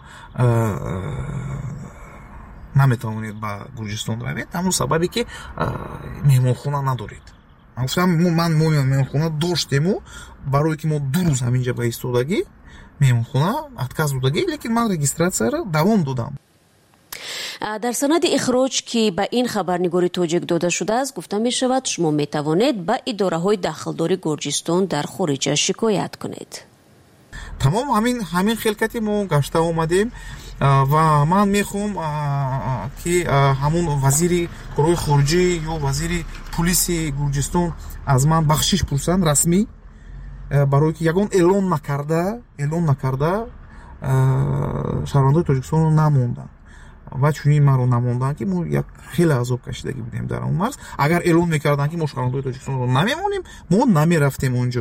نمیتوانید به گرجستان روید، همون سببی که مهمانخانه ندارید. گفتم من مهمانخانه داشتیم و برای که ما دو روز همینجا به ایستادگی مهمانخانه отказ دادگی، لیکن من رجیستراسیا را دوام دادم. در سند اخراج که به این خبرنگاری تاجیک داده شده است گفته می شود شما می توانید به اداره های داخلداری گرجستان در خارج شکایت کنید. تمام همین همین خلقتی ما گشته آمدیم و من میخوام که همون وزیر کارهای خارجی یا وزیر پلیس گرجستان از من بخشش پرسند رسمی، برای که یگان اعلان نکرده اعلان نکرده شهروندان تاجیکستان رو نموندن و چونین ما رو نموندن که ما یک خیلی عذاب کشیدگی بودیم در اون مرز. اگر اعلان میکردن که ما شهروندان تاجیکستان رو نمیمونیم ما نمیرفتیم اونجا.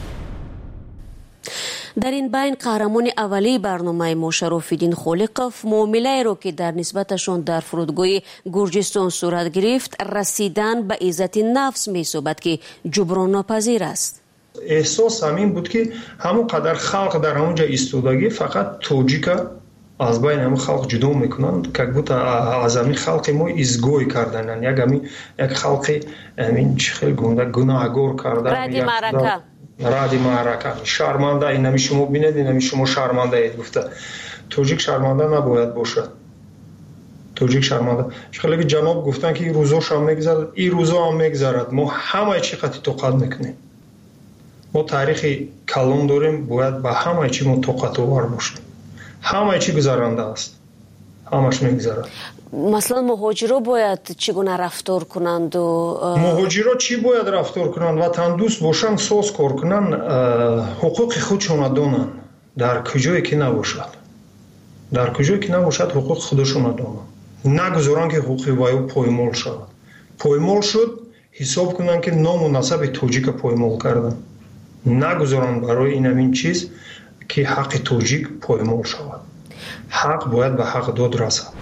در این بین قهرمان اولی برنامه ما شراف‌الدین خالقов معامله‌ای را که در نسبتشان در فرودگاه گرجستان صورت گرفت رسیدن به عزت نفس می‌یابد که جبران ناپذیر است. احساس همین بود که همون قدر خلق در اونجا ایستادگی فقط توجیکا از بین همون خلق جدا میکنند که بود از همین خلق ما ازگوی کردن، یک همین یک خلق همین خیلی گنده گناهگار کردن، ردی معرکه رادی معرکه شرمنده. این همی شما بینید، این همی شما شرمنده اید. گفته توجیک شرمنده نباید باشد، توجیک شرمنده. خیلی جناب گفتن که این روزاش هم میگذرد، این روزا هم میگذرد. ما همه چی قطعی توقت میکنیم. ما تاریخ کلان داریم، باید به همه چی ما توقت آور باشیم. همه چی گذرنده است، همش میگذرد. مثلا مهاجرا باید چگونه رفتار کنند و مهاجرا چی باید رفتار کنند؟ وطن دوست باشند، ساز کار کنند، حقوق خودشون دانند. در کجایی که نباشد، در کجایی که نباشد حقوق خودشون دانند. نگذارند که حقوق وایو پایمال شود. پایمال شد حساب کنند که نام و نسب تاجیک پایمال کردن. نگذارند برای این همین چیز که حق تاجیک پایمال شود. حق باید به حق داد رسد.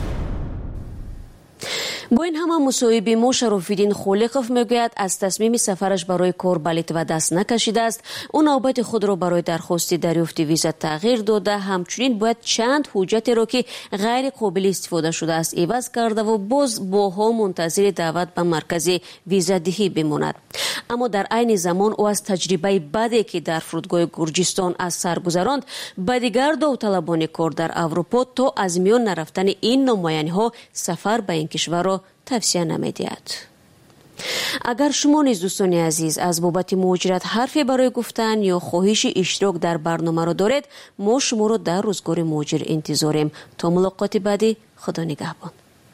با این همه مصاحبه ما شراف‌الدین خالقов میگوید از تصمیم سفرش برای کار بلیط و دست نکشیده است. اون نوبت خود را برای درخواست دریافت ویزا تغییر داده، همچنین باید چند حجتی را که غیر قابل استفاده شده است عوض کرده و باز باها منتظر دعوت به مرکز ویزا دهی بماند. اما در عین زمان او از تجربه بدی که در فرودگاه گرجستان از سر گذراند به دیگر داوطلبان کار در اروپا تا از میان نرفتن این نماینده‌ها سفر به این کشور را توصیه نمی‌دهد. اگر شما نیز دوستان عزیز از بابت مهاجرت حرفی برای گفتن یا خواهش اشتراک در برنامه را دارید، ما شما را در روزگار مهاجر انتظاریم. تا ملاقات بعدی، خدا نگهبان.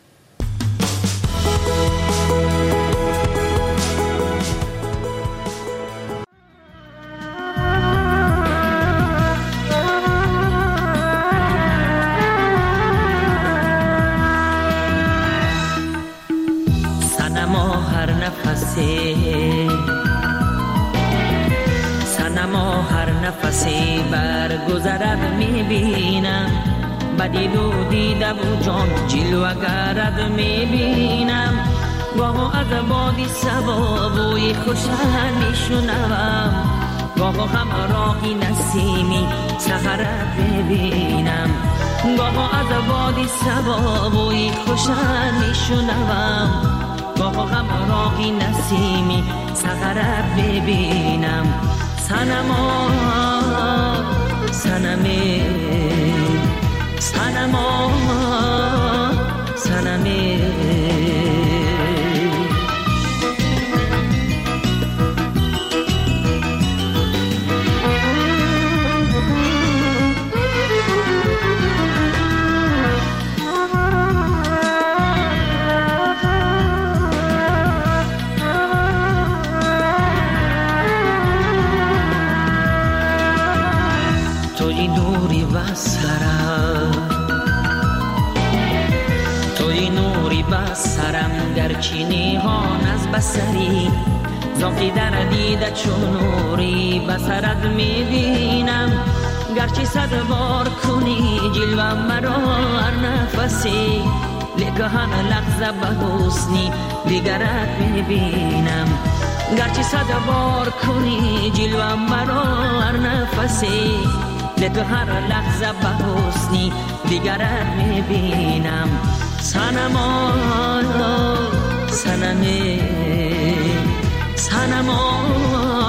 سنما هر نفسی برگذرد میبینم، بدید و دیده و جان جلوه گرد میبینم. گاه از بادی سبا بوی خوشن میشنوم، گاه همراهی نسیمی سهرت ببینم. گاه از بادی سبا بوی خوشن میشنوم، گاه همراهی نسیمی سهرت ببینم. سنما سنمی سنما سنمی سرم گرچه نیهان از بسری، زاکی در دیده چون نوری بسرت میبینم. گرچه صد بار کنی جلوه مرا هر نفسی، لیکن هر لحظه به حسنی دیگرت میبینم. گرچه صد بار کنی جلوه مرا هر نفسی تو هر لحظه به حسنی دیگرت میبینم سنما سنمی سنما